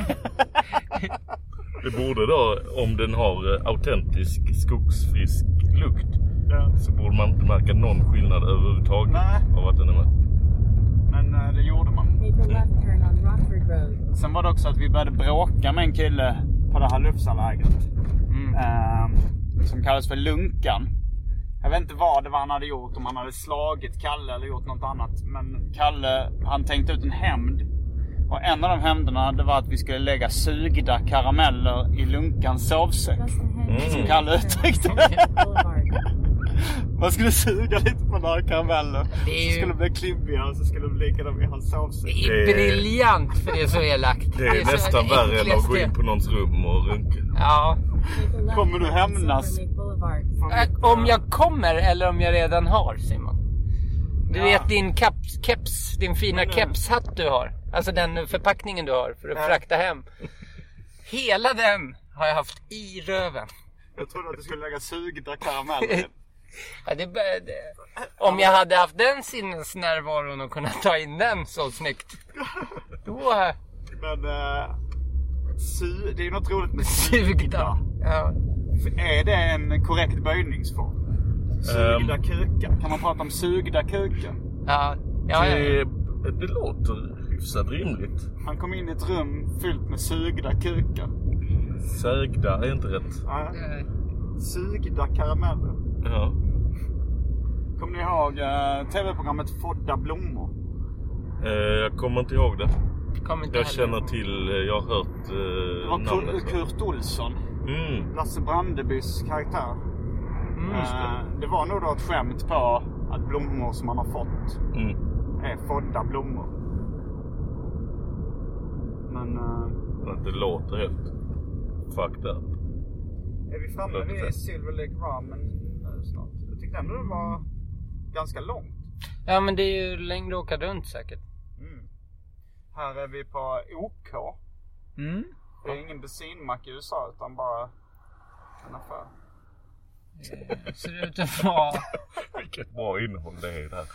Det borde då, om den har autentisk skogsfrisk lukt, så borde man inte märka någon skillnad överhuvudtaget av att den är med. Men det gjorde man. Sen var det också att vi började bråka med en kille på det här Lufsalägret. Som kallas för Lunkan. Jag vet inte vad det var han hade gjort, om han hade slagit Kalle eller gjort något annat. Men Kalle, han tänkte ut en hämnd. Och en av de hämnderna, det var att vi skulle lägga sugda karameller i Lunkans sovsäck. Som Kalle uttryckte. Man skulle suga lite på några karameller. Så skulle det bli klibbiga och så skulle det ligga dem i hans sovsäck. Det är briljant, för det är så elakt. Det är nästan värre än att gå in på någons rum och runka. Ja. Kommer du hämnas? Om jag kommer eller om jag redan har, Simon. Du vet din keps, din fina kepshatt du har. Alltså den förpackningen du har för att frakta hem. Hela den har jag haft i röven. Jag trodde att du skulle lägga sugda karameller. Ja, om jag hade haft den sinnesnärvaron och kunnat ta in den så snyggt. Då... Men det är ju något roligt med sugda. Ja. Är det en korrekt böjningsform? Sugda kukar. Kan man prata om sugda kukar? Ja. Det låter hyfsat rimligt. Han kom in i ett rum fyllt med sugda kukar. Sögda är inte rätt. Ja. Sugda karameller. Ja. Kommer ni ihåg tv-programmet Fodda blommor? Jag kommer inte ihåg det. Jag känner till, jag har hört det var namnet. Kurt Olsson. Lasse Brandebys karaktär. Det var nog då ett skämt på att blommor som man har fått är Fodda blommor. Men det låter helt fucked up. Är vi framme vid Silver Lake Ramen snart? Jag tyckte ändå det var ganska långt. Ja, men det är ju längre att åka runt säkert. Här är vi på OK. Det är ingen bensinmack i USA utan bara en affär. Det ser ut att vara... Vilket bra innehåll det är där.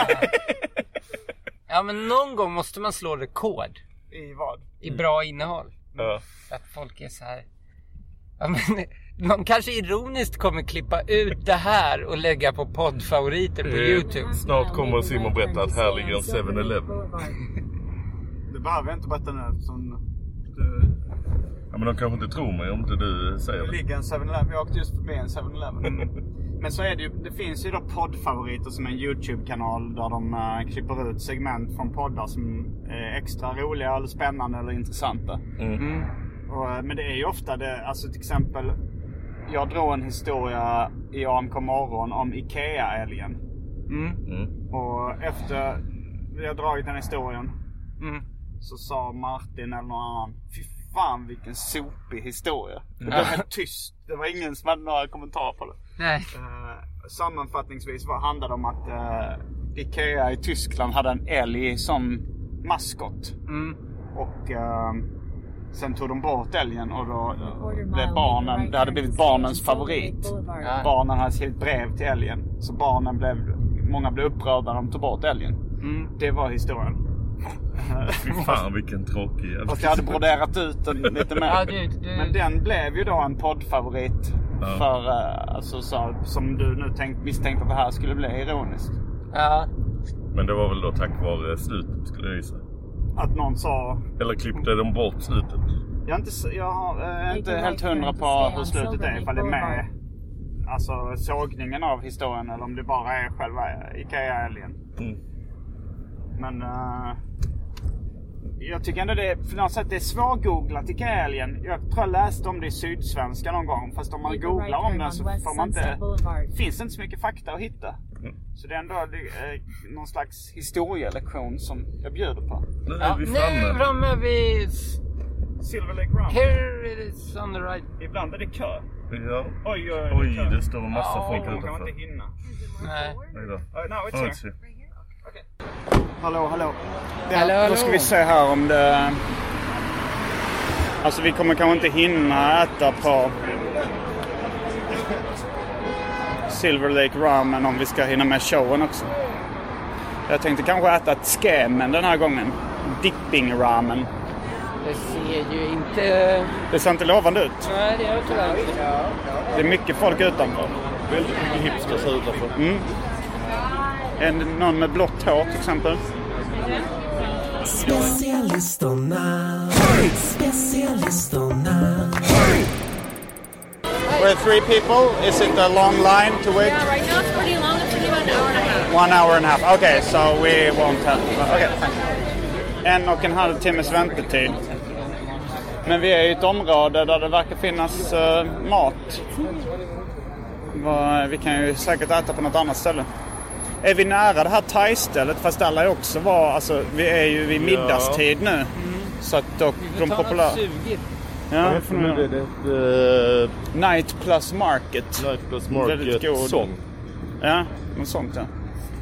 Ja, men någon gång måste man slå rekord. I vad? I bra innehåll. Ja. Att folk är så här... Ja, men någon kanske ironiskt kommer klippa ut det här och lägga på poddfavoriter på YouTube. Snart kommer Simon berätta att här ligger en 7-Eleven. Det behöver inte berätta nu som Ja, men de kanske inte tror mig om inte du säger det. Det ligger en 7-Eleven. Jag åkte just förbi en 7-Eleven. Men så är det ju, det finns ju då poddfavoriter som en YouTube-kanal där de klipper ut segment från poddar som är extra roliga eller spännande eller intressanta. Men det är ju ofta det, alltså till exempel jag drog en historia i AMK morgon om Ikea-älgen. Och efter vi har dragit den historien så sa Martin eller någon annan, fy fan vilken sopig historia. Det blev helt tyst. Det var ingen som hade några kommentarer på det. Nej. Sammanfattningsvis handlade det om att Ikea i Tyskland hade en älg som maskot. Och sen tog de bort älgen och då blev barnen, det hade blivit barnens favorit. Barnen hade skrivit brev till älgen. Så barnen blev många blev upprörda när de tog bort älgen. Det var historien. Fy fan vilken tråkig. Fast jag hade broderat ut den lite mer. Men den blev ju då en poddfavorit. För alltså, som du nu misstänkte att det här skulle bli ironiskt. Ja. Men det var väl då tack vare slutet skulle jag gissa. Att någon sa... Eller klippte de bort slutet? Jag är inte helt hundra på hur slutet är. Ifall det är med alltså sågningen av historien. Eller om det bara är själva Ikea-älgen. Men jag tycker ändå det är svårgooglat Ikea-älgen. Jag tror jag läste om det i Sydsvenska någon gång. Fast om man googlar om den så får man inte... finns det inte så mycket fakta att hitta. Så det är ändå någon slags historielektion som jag bjuder på. Nu är vi framme vid Silver Lake Run. Here it is on the right. Ibland är det kö. Ja. Oj, det står en massa folk utanför. Man kan inte hinna. Nej. No, it's here. Okay. Hallå. Då ska vi se här om det... Alltså vi kommer kanske inte hinna äta på Silver Lake Ramen om vi ska hinna med showen också. Jag tänkte kanske äta ett skämen den här gången. Dipping ramen. Det ser ju inte... Det ser inte lovande ut. Nej, det gör det tyvärr inte. Det är mycket folk utanför. Väldigt mycket hipsters utanför. Någon med blått hår till exempel. Specialisterna. We're 3 people. Is it a long line to wait? Yeah, right now it's pretty long. It's pretty about an hour and a half. 1 hour and a half. Okay, so we won't have... Okay, thank you. 1,5 timmes väntetid. Men vi är i ett område där det verkar finnas mat. Vi kan ju säkert äta på något annat ställe. Är vi nära det här thai-stället? Fast alla är också alltså, vi är ju vid middagstid nu. Så att då de populära... Ja, Night Plus Market. Night Plus Market sång. Ja, något sånt ja.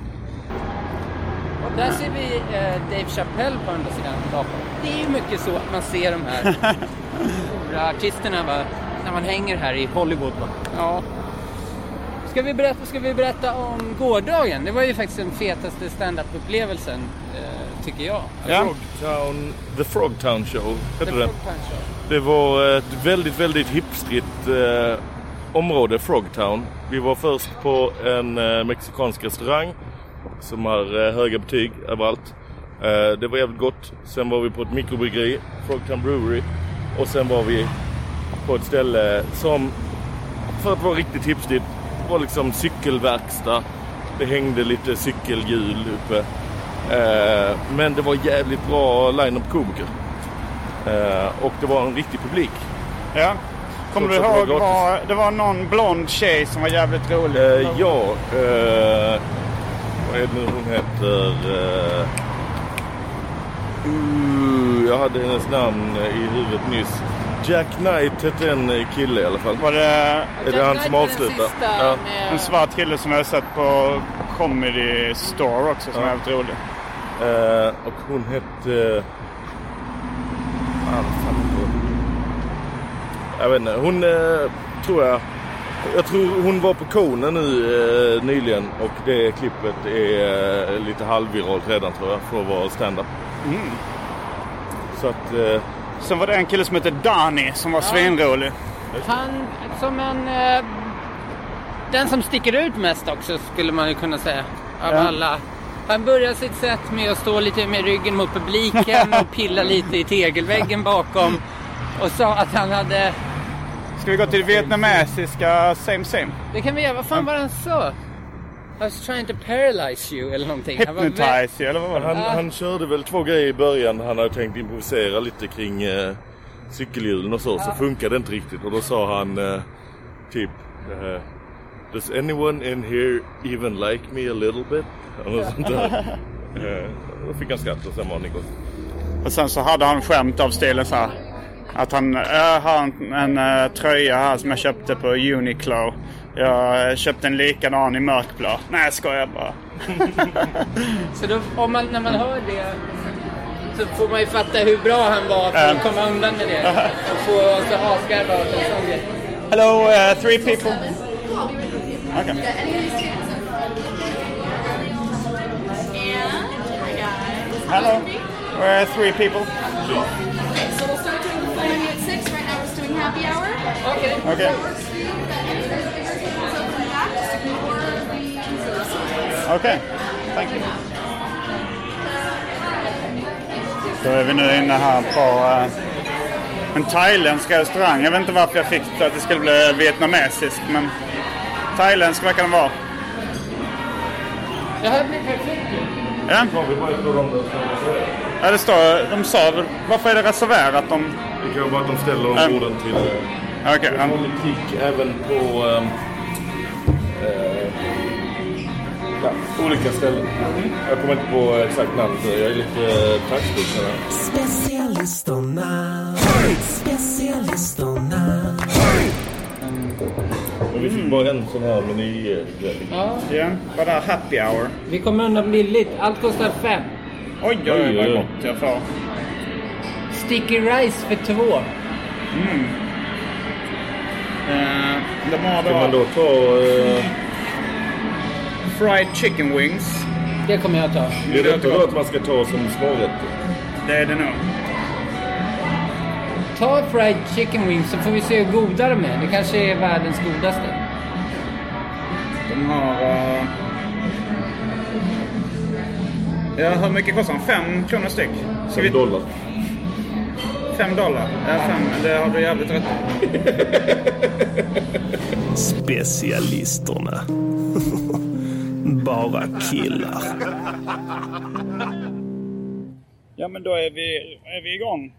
Och där ser vi Dave Chappelle på andra sidan bakom. Det är ju mycket så att man ser de här stora artisterna när man hänger här i Hollywood. Ja. Ska vi berätta om gårdagen? Det var ju faktiskt den fetaste stand-up-upplevelsen, tycker jag. Ja. The Frogtown Show heter det. Det var ett väldigt, väldigt hipstrigt område, Frogtown. Vi var först på en mexikansk restaurang som har höga betyg överallt. Det var jävligt gott. Sen var vi på ett mikrobryggeri, Frogtown Brewery. Och sen var vi på ett ställe som, för att vara riktigt hipstrigt, var liksom cykelverkstad. Det hängde lite cykelhjul uppe. Men det var jävligt bra line-up komiker. Och det var en riktig publik. Ja. Kommer du ihåg det var någon blond tjej som var jävligt rolig? Vad är det nu hon heter? Jag hade hennes namn i huvudet nyss. Jack Knight hette en kille i alla fall. Är det han som avslutar? Ja. En svart kille som jag har sett på Comedy Store också som är väldigt rolig. Och hon hette... Jag vet inte, hon tror hon var på Konen nu nyligen och det klippet är lite halvviralt redan tror jag för att vara stand-up. Så att... Sen var det en kille som heter Danny som var svinrolig. Han som den som sticker ut mest också skulle man ju kunna säga av alla. Han började sitt sätt med att stå lite med ryggen mot publiken och pilla lite i tegelväggen bakom och sa att han hade... Ska vi gå till vietnamesiska same? Det kan vi göra. Vad fan var han sa? I was trying to paralyze you eller någonting. Hypnotize you eller vad var det? Han körde väl 2 grejer i början. Han hade tänkt improvisera lite kring cykelhjulen och så funkade det inte riktigt. Och då sa han typ does anyone in here even like me a little bit? Och sånt där. Då fick han skratt och sen var han gott. Och sen så hade han skämt av stilen så här. Att han har en tröja här som jag köpte på Uniqlo. Jag köpte en likadan i mörkblå. Nej, jag skojar bara. Så då, när man hör det så får man ju fatta hur bra han var för att komma undan med det. Och få så asgarva och en sån grej. Hello, 3 people. Okay. Hello. We're 3 people. Okay, so we'll start doing the phone at 6. Right now we're just doing happy hour. Okay. Okay. Thank you. Då är vi nu inne här på en thailändsk restaurang. Jag vet inte varför jag fick att det skulle bli vietnamesisk, men thailändsk verkar den vara. Det här blir perfekt. Ja. Ja, det står, de sa, varför är det reserverat? Det kan vara att de ställer borden till politik även på olika ställen. Jag kommer inte på exakt namn, så jag är lite taxbuss här. Specialisterna. Men vi fick bara en sån här meny. Ja, vad är happy hour? Vi kommer undan billigt. Allt kostar 5. Oj, vad gott jag får. Sticky rice för 2. De har Ska man då ta fried chicken wings. Det kommer jag ta. Det är inte bra att man ska ta som smårätt. Det är det nog. Ta fried chicken wings så får vi se hur goda de är. Det kanske är världens godaste. De har... Ja, hur mycket kostar de? 5 kronor styck. $5. $5? Ja, 5. Det har du jävligt rätt. Specialisterna. Bara killar. Ja, men då är vi igång.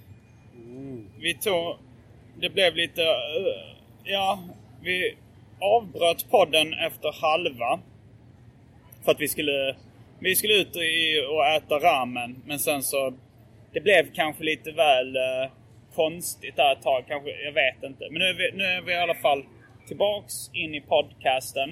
Det blev lite... vi avbröt podden efter halva. För att vi skulle ut och äta ramen. Men sen så... Det blev kanske lite väl konstigt där ett tag. Kanske, jag vet inte. Men nu är vi i alla fall tillbaks in i podcasten.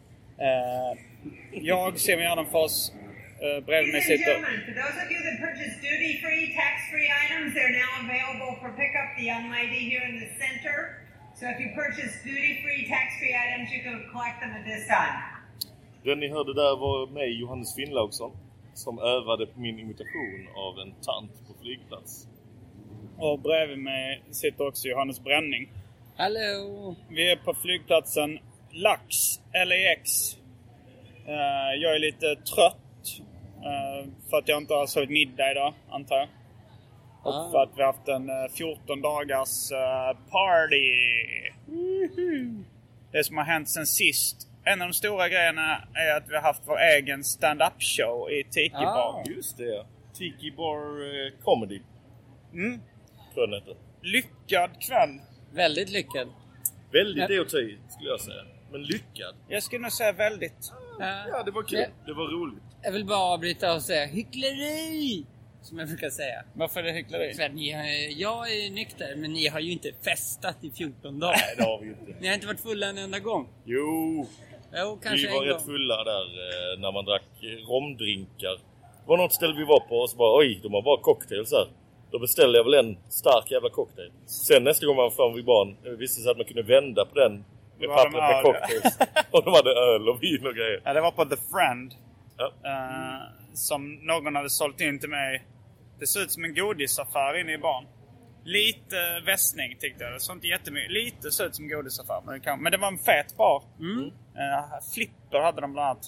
Jag ser mig gärna för oss. Bredvid mig sitter... For those of you that purchase duty-free, tax-free items, they're now available for pickup. The young lady here in the center. So if you purchase duty-free, tax-free items, you can collect them at this time. Den ni hörde där var mig, Johannes Finnlaugsson, som övade på min imitation av en tant på flygplats. Och bredvid mig sitter också Johannes Bränning. Hallå! Vi är på flygplatsen LAX. Jag är lite trött. För att jag inte har sovit middag idag, antar jag. Och för att vi har haft en 14 dagars party. Det som har hänt sen sist. En av de stora grejerna är att vi har haft vår egen stand-up show i Tiki Bar. Just det. Tiki Bar Comedy. Tror jag det heter. Lyckad kväll. Väldigt lyckad. Väldigt DOT skulle jag säga. Men lyckad. Jag skulle nog säga väldigt. Ja, det var kul. Det var roligt. Jag vill bara avbryta och säga hyckleri! Som jag brukar säga. Varför är det hyckleri? För att jag är nykter, men ni har ju inte festat i 14 dagar. Nej, det har vi inte. Ni har inte varit fulla en enda gång. Jo, kanske vi var rätt fulla där när man drack romdrinkar. Det var något ställe vi var på och så bara, oj, de har bara cocktails här. Då beställde jag väl en stark jävla cocktail. Sen nästa gång man var fram vid barn visste sig att man kunde vända på den med pappret med cocktails. Och de hade öl och vin och grejer. Ja, det var på The Friend. Som någon hade sålt in till mig. Det såg ut som en godisaffär inne i barn. Lite vässning tyckte jag. Det såg inte jättemycket. Lite såg ut som en godisaffär. Men det var en fet bar. Flipper hade de bland annat.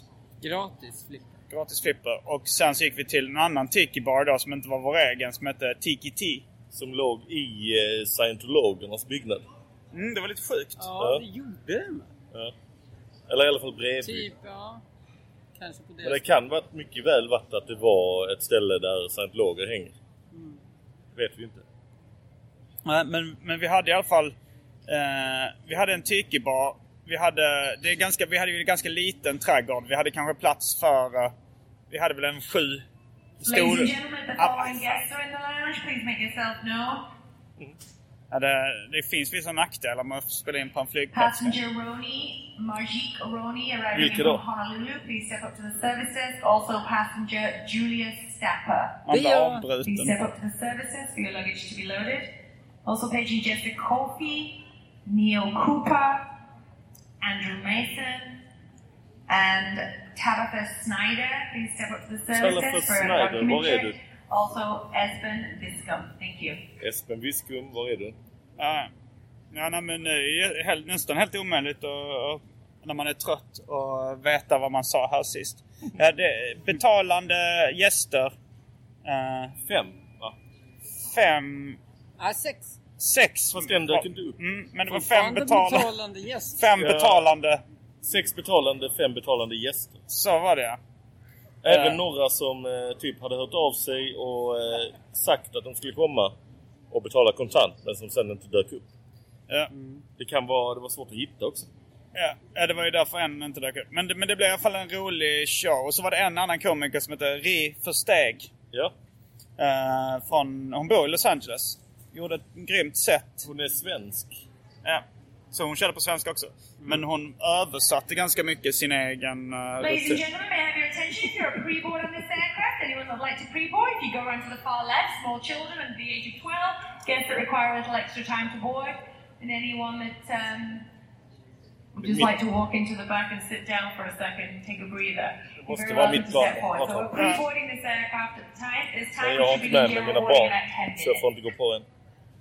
Gratis flipper. Och sen så gick vi till en annan tiki bar då, som inte var vår egen, som hette Tiki Tea. Som låg i scientologernas byggnad. Det var lite sjukt. Ja, det gjorde det. Ja. Eller i alla fall bredvid. Typ, ja. Kanske på det. Men det kan vara mycket väl varit att det var ett ställe där scientologer hänger. Vet vi inte. Men vi hade i alla fall vi hade en tiki-bar. Vi hade ju en ganska liten trädgård. Vi hade kanske plats för vi hade väl en 7 stor. Ladies and gentlemen, the following guests are in the lounge. Please make yourself known. Ja, det finns vissa nackdelar med att spela in på en flygplats. Passenger Marjik Roni arriving from Honolulu. Please step up to the services. Also passenger Julius Stapper. Please step up to the services for your luggage to be loaded. Also paging Jessica Kofi, Neil Cooper, Andrew Mason, and Tabitha Snyder, please step up to the Tabitha services for Snyder, var är documentary. du? Also, Espen Viskum. Thank you. Espen Viskum, var är du? Ja, nej, men nästan helt omöjligt och när man är trött och veta vad man sa här sist. Ja, betalande gäster. 5, va? 5. Ja, 6. 6. Fast den dök inte upp. Men det var 5 betalande gäster. 5 betalande. 6 betalande, 5 betalande gäster. Så var det. Även några som typ hade hört av sig och sagt att de skulle komma och betala kontant, men som sen inte dök upp. Ja. Det var svårt att hitta också. Ja, det var ju därför en inte dök upp. Men det blev i alla fall en rolig show. Och så var det en annan komiker som heter Ri Försteg. Ja. Hon bor i Los Angeles. Gjorde ett grymt sätt. Hon är svensk. Ja. Så hon körde på svenska också. Men hon översatte ganska mycket sin egen... Ladies and gentlemen, may I have your attention if you're a pre-board on this aircraft? Anyone that would like to pre-board? If you go around to the far left, small children under the age of 12, guests that require a little extra time to board, and anyone that would just like to walk into the back and sit down for a second and take a breather. Måste vara mitt plan. So we're pre-boarding this aircraft at the time. This time jag har should inte begin med mig general mina boarding barn, in about 10 minutes. så jag får inte gå på en.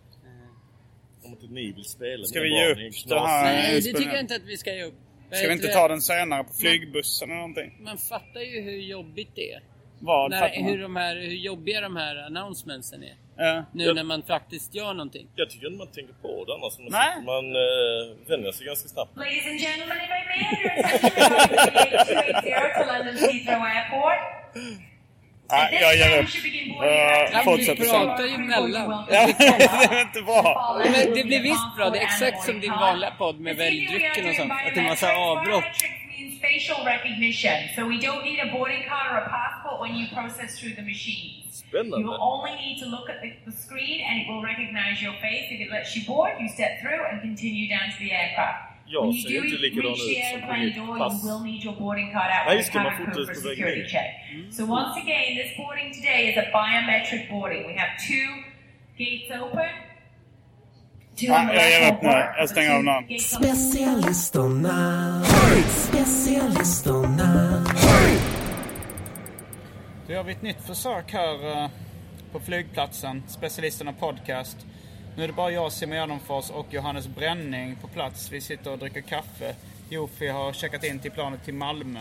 Om inte ni vill spela. Ska vi ge upp det här? Nej, det tycker jag inte att vi ska ge upp. Ska vi inte ta den senare på flygbussen eller någonting? Man fattar ju hur jobbigt det är. Vad? Hur jobbiga de här announcementsen är. Ja. Nu när man faktiskt gör någonting. Jag tycker inte man tänker på det annars. Nej. Man vänjer sig ganska snabbt. Ladies and gentlemen, if I may have your attention, we're going to London Heathrow Airport. Nej, jag ger upp. Fortsätter så. Du pratar ju mellan. Ja, det är inte bra. Men det blir visst bra. Det är exakt som din vanliga podd med väljdrycken och sånt. Att det är en massa avbrott. Facial recognition, so we don't need a boarding card or a passport when you process through the machines. Spännande. You will only need to look at the screen and it will recognize your face. If it lets you board, you step through and continue down to the aircraft. When you do reach the airplane door, you will need your boarding card out with a cabin crew for security check. So once again, this boarding today is a biometric boarding. We have 2 gates open. Jag ger upp nu. Jag stänger av nu. Specialisterna. Specialisterna. Då gör vi ett nytt försök här på flygplatsen. Specialisterna podcast. Nu är det bara jag, Simon Gärdenfors och Johannes Bränning på plats. Vi sitter och dricker kaffe. Jofi har checkat in till planet till Malmö.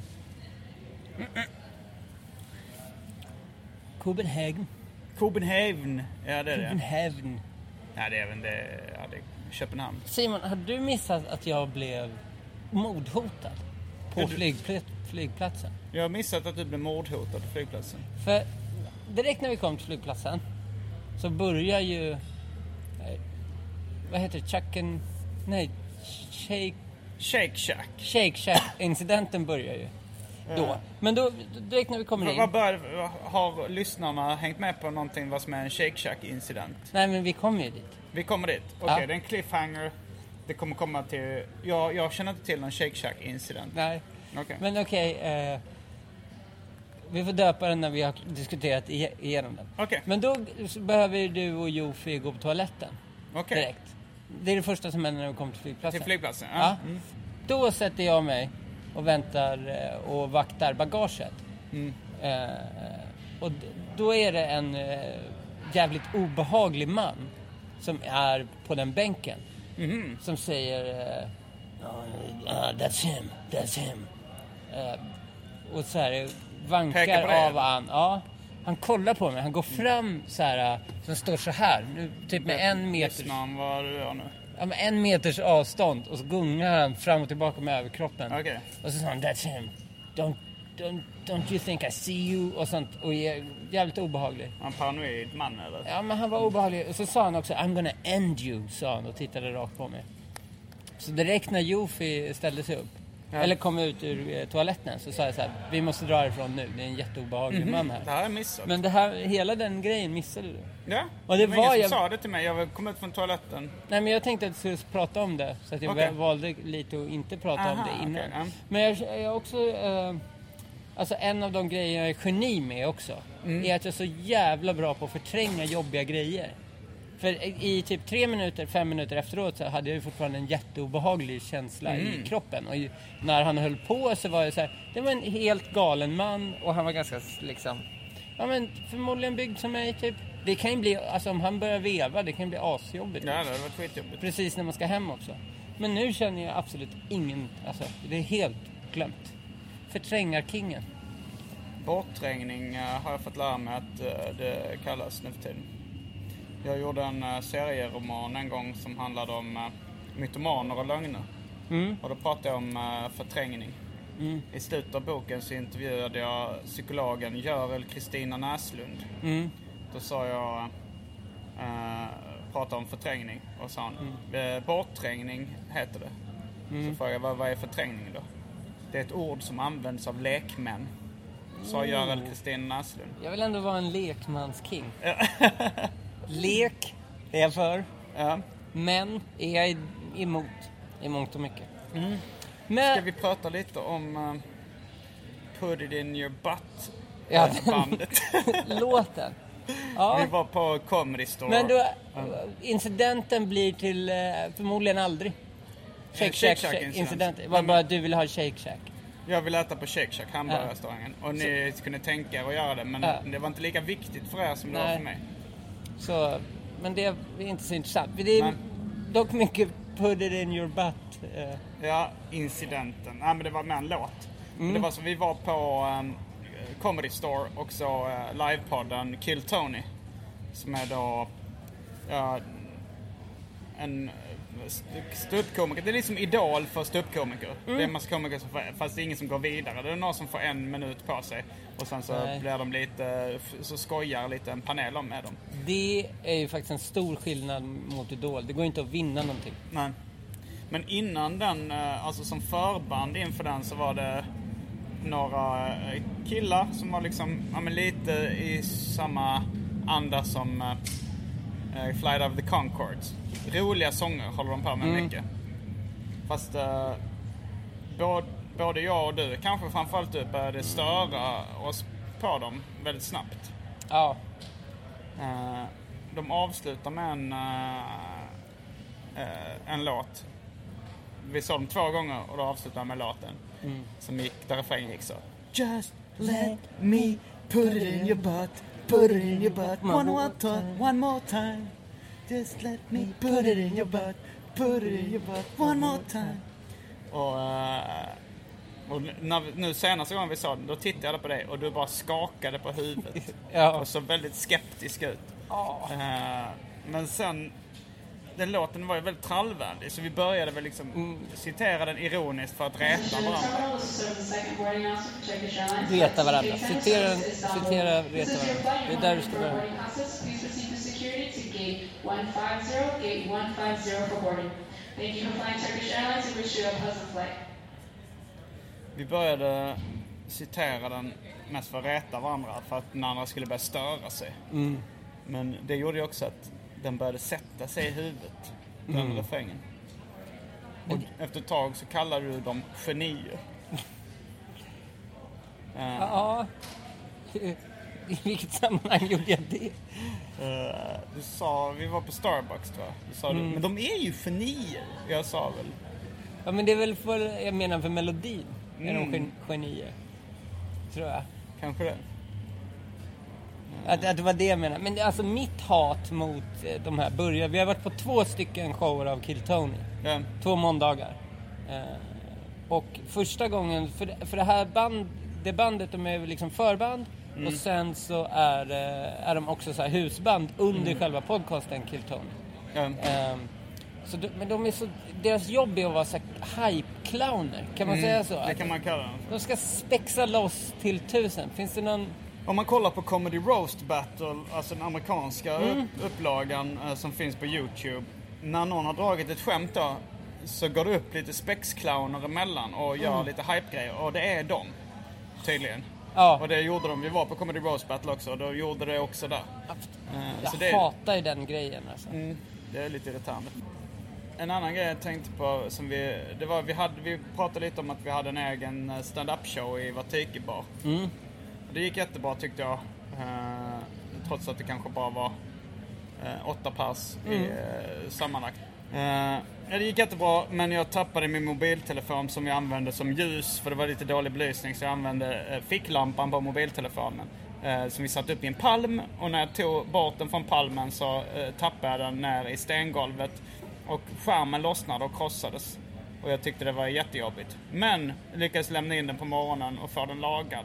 Copenhagen. Ja, det är det. Copenhagen. Ja, det är även det. Ja, det är Köpenhamn. Simon, har du missat att jag blev mordhotad på flygplatsen? Jag har missat att du blev mordhotad på flygplatsen. För direkt när vi kom till flygplatsen så börjar ju vad heter det? Shake Shack incidenten börjar ju då. Men då direkt när vi kommer in. Har lyssnarna hängt med på någonting vad som är en Shake Shack incident? Nej, men vi kommer ju dit. Vi kommer dit. Okej, det är en cliffhanger. Det kommer komma till... Jag känner inte till någon Shake Shack incident. Nej. Okay. Men vi får döpa den när vi har diskuterat igenom den. Okay. Men då behöver du och Jofi gå på toaletten. Direkt. Det är det första som händer när vi kommer till flygplatsen. Till flygplatsen, ja. Då sätter jag mig och väntar och vaktar bagaget. Och då är det en jävligt obehaglig man som är på den bänken. Som säger that's him. Och så här vankar av han. Ja, han kollar på mig. Han går fram så här, som står så här nu, typ med 1 meter. Ja, med 1 meters avstånd. Och så gungar han fram och tillbaka med överkroppen. Okay. Och så sa han, that's him. Don't you think I see you? Och sånt. Och jävligt obehaglig. Han paranoid man eller? Ja, men han var obehaglig. Och så sa han också, I'm gonna end you, sa han och tittade rakt på mig. Så direkt när Jofi ställde sig upp, eller kom ut ur toaletten, så sa jag så här, vi måste dra ifrån nu. Det är en jätteobehaglig man här. Det här är missat. Men hela den grejen missade du. Ja, och det var ingen som sa det till mig. Jag kom ut från toaletten. Nej, men jag tänkte att jag skulle prata om det. Så att jag valde lite att inte prata om det innan. Okay. Men jag också... alltså en av de grejer jag är geni med också är att jag är så jävla bra på att förtränga jobbiga grejer. För i typ 5 minuter efteråt så hade jag ju fortfarande en jätteobehaglig känsla i kroppen. Och när han höll på så var det så här, det var en helt galen man och han var ganska liksom, ja men förmodligen byggd som mig typ. Det kan ju bli, alltså om han börjar veva, det kan bli asjobbigt. Ja, det var skitjobbigt. Precis när man ska hem också. Men nu känner jag absolut ingen, alltså det är helt glömt. Förträngarkingen. Bortträngning har jag fått lära mig att det kallas nu för tiden. Jag gjorde en serieroman en gång som handlade om mytomaner och lögner. Och då pratade jag om förträngning. I slutet av boken så intervjuade jag psykologen Görel Kristina Näslund. Då sa jag, pratade om förträngning och sa han, bortträngning heter det. Så frågade jag, vad är förträngning då? Det är ett ord som används av lekmän, sa Görel Kristina Näslund. Jag vill ändå vara en lekmansking. Lek är jag för. Men är jag emot i mångt och mycket. Men... Ska vi prata lite om Put It In Your Butt bandet? Låten. Ja. Vi var på Comedy Store. Men då, incidenten blir till förmodligen aldrig. Shake Shack incident. Det var bara att du ville ha Shake Shack. Jag vill äta på Shake Shack, hamburgerrestaurangen. Och ni kunde tänka er att göra det. Men det var inte lika viktigt för er som det var för mig. Så, men det är inte så intressant. Det är dock mycket Put It In Your Butt. Ja, incidenten. Ja, men det var med en låt. Det var så vi var på Comedy Store och så livepodden Kill Tony. Som är då en ståuppkomiker. Det är liksom idol för ståuppkomiker. Det är en massa komiker som fast det är ingen som går vidare. Det är någon som får 1 minut på sig. Och sen så blir de lite, så skojar lite en panel om med dem. Det är ju faktiskt en stor skillnad mot idol. Det går inte att vinna någonting. Nej. Men innan den, alltså som förband inför den så var det några killar som var liksom lite i samma anda som Flight of the Conchords. Roliga sånger håller de på med mycket. Fast både jag och du, kanske framförallt du, började störa oss på dem väldigt snabbt. Ja. De avslutar med en låt. Vi såg dem 2 gånger och då avslutade med låten. Som gick, där refrängen gick så. Just let me put it in your butt. Put it in your butt. One more time. Just let me put it in your butt. Put it in your butt. One more time. Och nu senaste gången vi sa det, då tittade jag på dig och du bara skakade på huvudet. Och så väldigt skeptisk ut. Men sen, den låten var ju väldigt trallvänlig, så vi började väl liksom citera den ironiskt för att räta varandra. Reta varandra. Citera, reta varandra. Det är där du ska börja. Vi började citera den mest för att räta varandra, för att den andra skulle börja störa sig. Men det gjorde ju också att den började sätta sig i huvudet, den refrängen. Och efter ett tag så kallade du dem genier. Ja. I vilket sammanhang gjorde jag det? Du sa, vi var på Starbucks tror jag. Du sa men de är ju genier. Jag sa väl. Ja, men det är väl för, jag menar för melodin. Är de genier. Tror jag. Kanske det. Att det var det jag menar. Men alltså mitt hat mot de här börjar. Vi har varit på 2 stycken shower av Kill Tony. 2 måndagar. Och första gången, för det här bandet, de är liksom förband. Och sen så är de också så här husband under själva podcasten Kill Tony. Så men de är så, deras jobb är att vara så hype-clowner. Kan man säga så? Det kan man kalla dem. De ska spexa loss till 1000. Finns det någon... Om man kollar på Comedy Roast Battle, alltså den amerikanska upplagan som finns på YouTube. När någon har dragit ett skämt då, så går det upp lite spexclowner emellan och gör lite hype-grejer. Och det är de, tydligen. Ja. Och det gjorde de. Vi var på Comedy Roast Battle också, och då gjorde det också där. Jag hatar ju den grejen alltså. Det är lite irriterande. En annan grej jag tänkte på som vi pratade lite om att vi hade en egen stand-up show i Vatikebar. Det gick jättebra tyckte jag. Trots att det kanske bara var 8 pers i sammanlagt. Det gick jättebra, men jag tappade min mobiltelefon som jag använde som ljus, för det var lite dålig belysning, så jag använde ficklampan på mobiltelefonen som vi satt upp i en palm, och när jag tog bort den från palmen så tappade jag den ner i stengolvet och skärmen lossnade och krossades, och jag tyckte det var jättejobbigt, men lyckades lämna in den på morgonen och få den lagad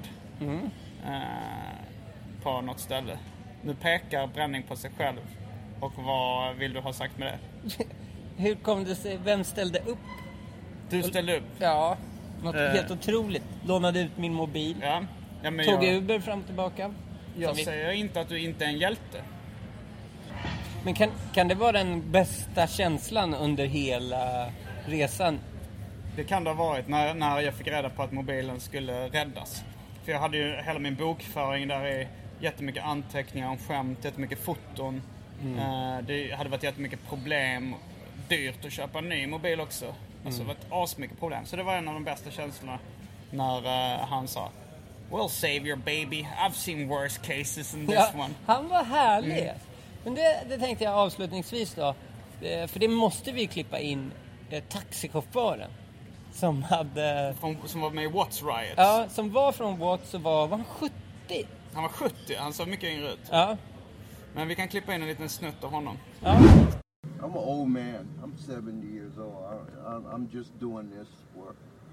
på något ställe. Nu pekar Bränning på sig själv, och vad vill du ha sagt med det? Hur kom det sig? Vem ställde upp? Du ställde upp? Ja, något helt otroligt. Lånade ut min mobil. Ja, men tog Uber fram och tillbaka. Jag säger inte att du inte är en hjälte. Men kan det vara den bästa känslan under hela resan? Det kan det ha varit när jag fick reda på att mobilen skulle räddas. För jag hade ju hela min bokföring där är jättemycket anteckningar om skämt, jättemycket foton. Det hade varit jättemycket problem. Dyrt att köpa en ny mobil också. Alltså det var ett asmycket problem. Så det var en av de bästa känslorna när han sa "We'll save your baby. I've seen worse cases than this one." Han var härlig. Men det tänkte jag avslutningsvis då. För det måste vi klippa in taxichauffören som hade... Som var med i Watts Riots. Ja, som var från Watts och var han 70? Han var 70, han såg mycket yngre ut. Ja. Men vi kan klippa in en liten snutt av honom. Ja. I'm an old man. I'm 70 years old. I'm just doing this for,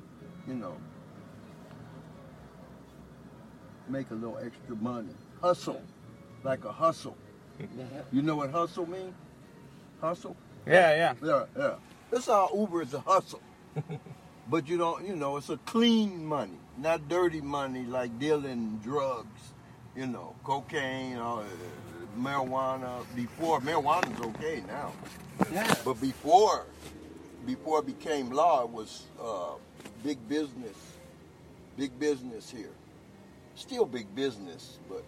make a little extra money. Hustle. Like a hustle. You know what hustle means? Hustle? Yeah. That's how Uber is a hustle. But it's a clean money. Not dirty money like dealing drugs. Cocaine or marijuana. Marijuana's okay now. Yeah. But before it became law, it was big business. Big business here. Still big business, but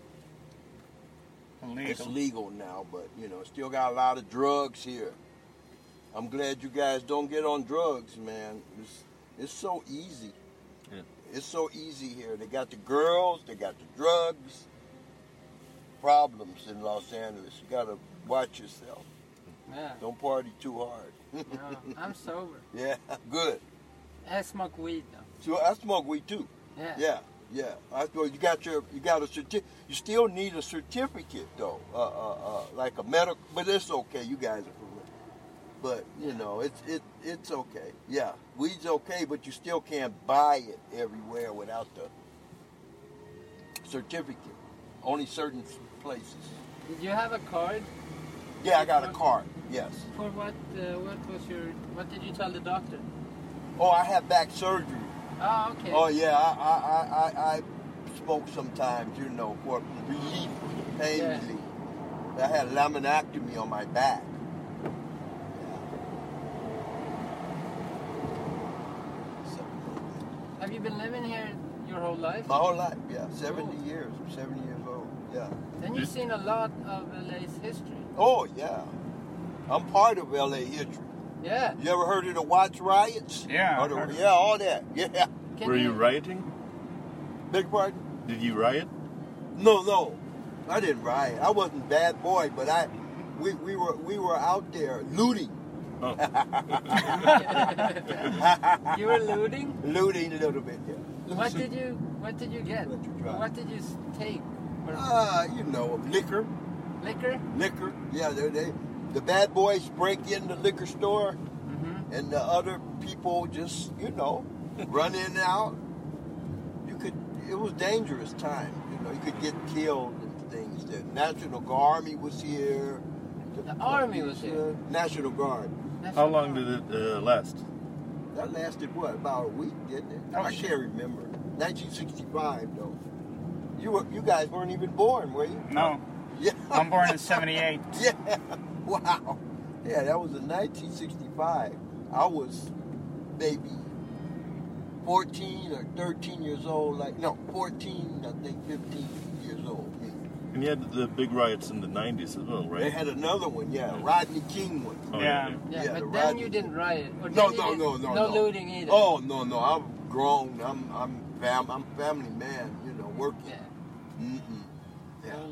it's legal now. But still got a lot of drugs here. I'm glad you guys don't get on drugs, man. It's so easy. Yeah. It's so easy here. They got the girls, they got the drugs. Problems in Los Angeles. You gotta watch yourself. Yeah. Don't party too hard. No, I'm sober. Yeah, good. I smoke weed though. So I smoke weed too. Yeah. I suppose you got a certificate. You still need a certificate though, like a medical. But it's okay. You guys are for real. But it's okay. Yeah, weed's okay, but you still can't buy it everywhere without the certificate. Only certain places. Did you have a card? Yeah, I got a card. Yes. For what? What did you tell the doctor? Oh, I have back surgery. Oh, okay. Oh yeah, I smoke sometimes, for relief, pain relief. I had laminectomy on my back. Have you been living here your whole life? My whole life, yeah. 70 years. I'm 70 years old, yeah. Then you've seen a lot of LA's history. Oh, yeah. I'm part of LA history. Yeah. You ever heard of the Watts Riots? Yeah. All that. Yeah. Were you rioting? Beg pardon? Did you riot? No. I didn't riot. I wasn't bad boy, but we were out there looting. Oh. You were looting? Looting a little bit, yeah. What did you get? What did you take? Liquor. Liquor? Liquor. Yeah, the bad boys break in the liquor store, and the other people just, run in and out. It was dangerous time. You could get killed and things. The National Army was here. The Army was here? National Guard. How long did it last? That lasted, about a week, didn't it? I can't remember. 1965, though. You guys weren't even born, were you? No. Yeah. I'm born in 78. Yeah. Wow. Yeah, that was in 1965. I was maybe 14 or 13 years old. 14, I think 15 years old. And you had the big riots in the 90s as well, right? They had another one, yeah. Rodney King one. Oh, yeah, but then you didn't riot. Or No. No looting either. Oh, no. I'm grown. I'm family man, working. Yeah. Yeah.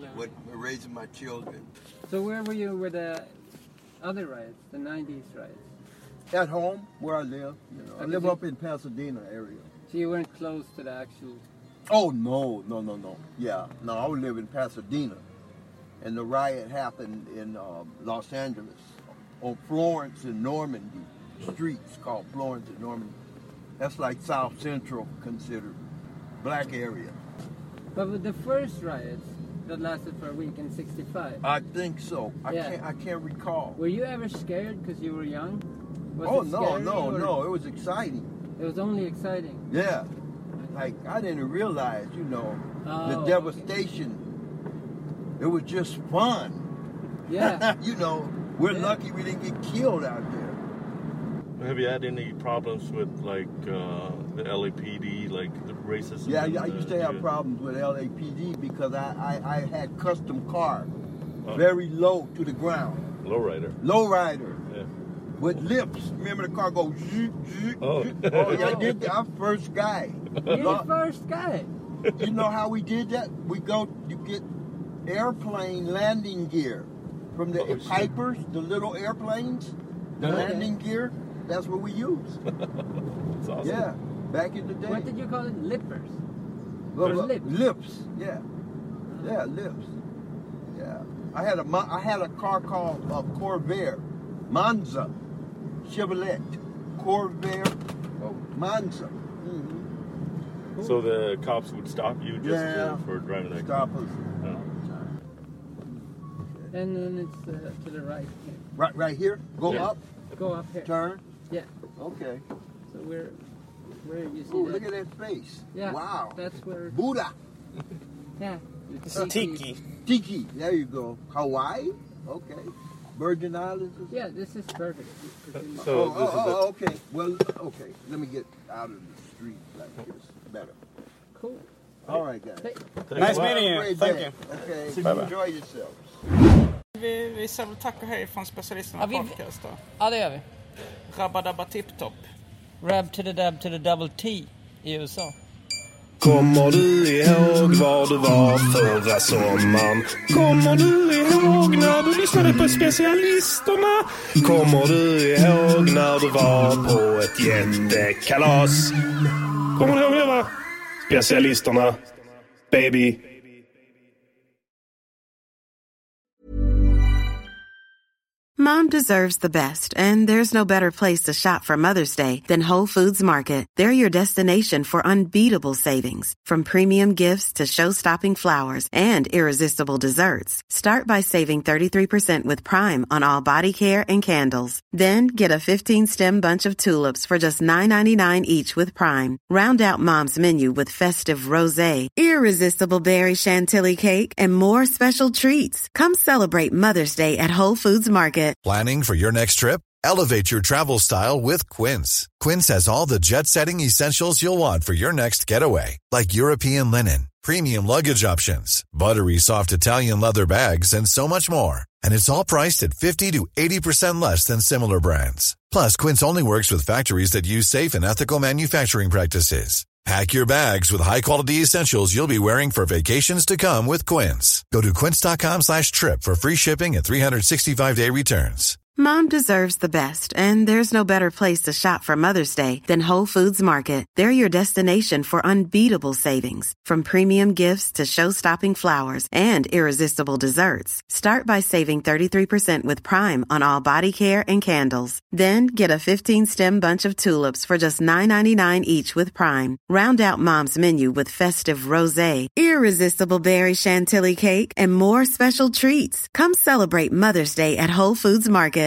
with raising my children. So where were you with the other riots, the 90s riots? At home, where I live. I live up in Pasadena area. So you weren't close to the actual... Oh, no. Yeah, no, I would live in Pasadena. And the riot happened in Los Angeles on Florence and Normandy streets called Florence and Normandy. That's like South Central considered, black area. But with the first riots that lasted for a week in 65? I think so. I can't recall. Were you ever scared because you were young? No. It was exciting. It was only exciting? Yeah. Like, I didn't realize, the devastation. Okay. It was just fun. Yeah. We're lucky we didn't get killed out there. Have you had any problems with, like, the LAPD, like the racism? Yeah, I used to have problems with LAPD because I had custom car, very low to the ground. Lowrider. Yeah. With lips. Remember the car goes zzz, zzz, Oh. zzz. Oh, yeah, I did that. I'm first guy. You're the first guy. You know how we did that? You get airplane landing gear from the Pipers, the little airplanes, the landing gear. That's what we use. That's awesome. Yeah, back in the day. What did you call it? Lippers? Lips. Yeah. Yeah, lips. Yeah. I had a car called Corvair, Monza, Chevrolet, Corvair, Monza. Mm-hmm. So the cops would stop you just for driving that car? Stop us. And then it's to the right. Right here? Go up? Go up here. Turn? Yeah. Okay. So where you see that? Look at that face. Yeah. Wow. That's where... Buddha. Yeah. Tiki. There you go. Hawaii? Okay. Virgin Islands? Yeah, this is perfect. Okay. Well, okay. Let me get out of the street like this. Better. Cool. All right, guys. Nice meeting you. Thank you. Okay. Enjoy yourselves. Vi säger väl tack och hej från specialisterna podcast då. Ja, det gör vi. Rabba Dabba Tip Top. Rab to the dab to the double T i USA. Kommer du ihåg var du var förra sommaren? Kommer du ihåg när du lyssnade på specialisterna? Kommer du ihåg när du var på ett jättekalas? Kommer du ihåg det, va? Specialisterna, baby. Mom deserves the best, and there's no better place to shop for Mother's Day than Whole Foods Market. They're your destination for unbeatable savings, from premium gifts to show-stopping flowers and irresistible desserts. Start by saving 33% with Prime on all body care and candles. Then get a 15-stem bunch of tulips for just $9.99 each with Prime. Round out Mom's menu with festive rosé, irresistible berry chantilly cake, and more special treats. Come celebrate Mother's Day at Whole Foods Market. Planning for your next trip? Elevate your travel style with Quince. Quince has all the jet-setting essentials you'll want for your next getaway, like European linen, premium luggage options, buttery soft Italian leather bags, and so much more. And it's all priced at 50 to 80% less than similar brands. Plus, Quince only works with factories that use safe and ethical manufacturing practices. Pack your bags with high-quality essentials you'll be wearing for vacations to come with Quince. Go to quince.com/trip for free shipping and 365-day returns. Mom deserves the best, and there's no better place to shop for Mother's Day than Whole Foods Market. They're your destination for unbeatable savings, from premium gifts to show-stopping flowers and irresistible desserts. Start by saving 33% with Prime on all body care and candles. Then get a 15-stem bunch of tulips for just $9.99 each with Prime. Round out Mom's menu with festive rosé, irresistible berry chantilly cake, and more special treats. Come celebrate Mother's Day at Whole Foods Market.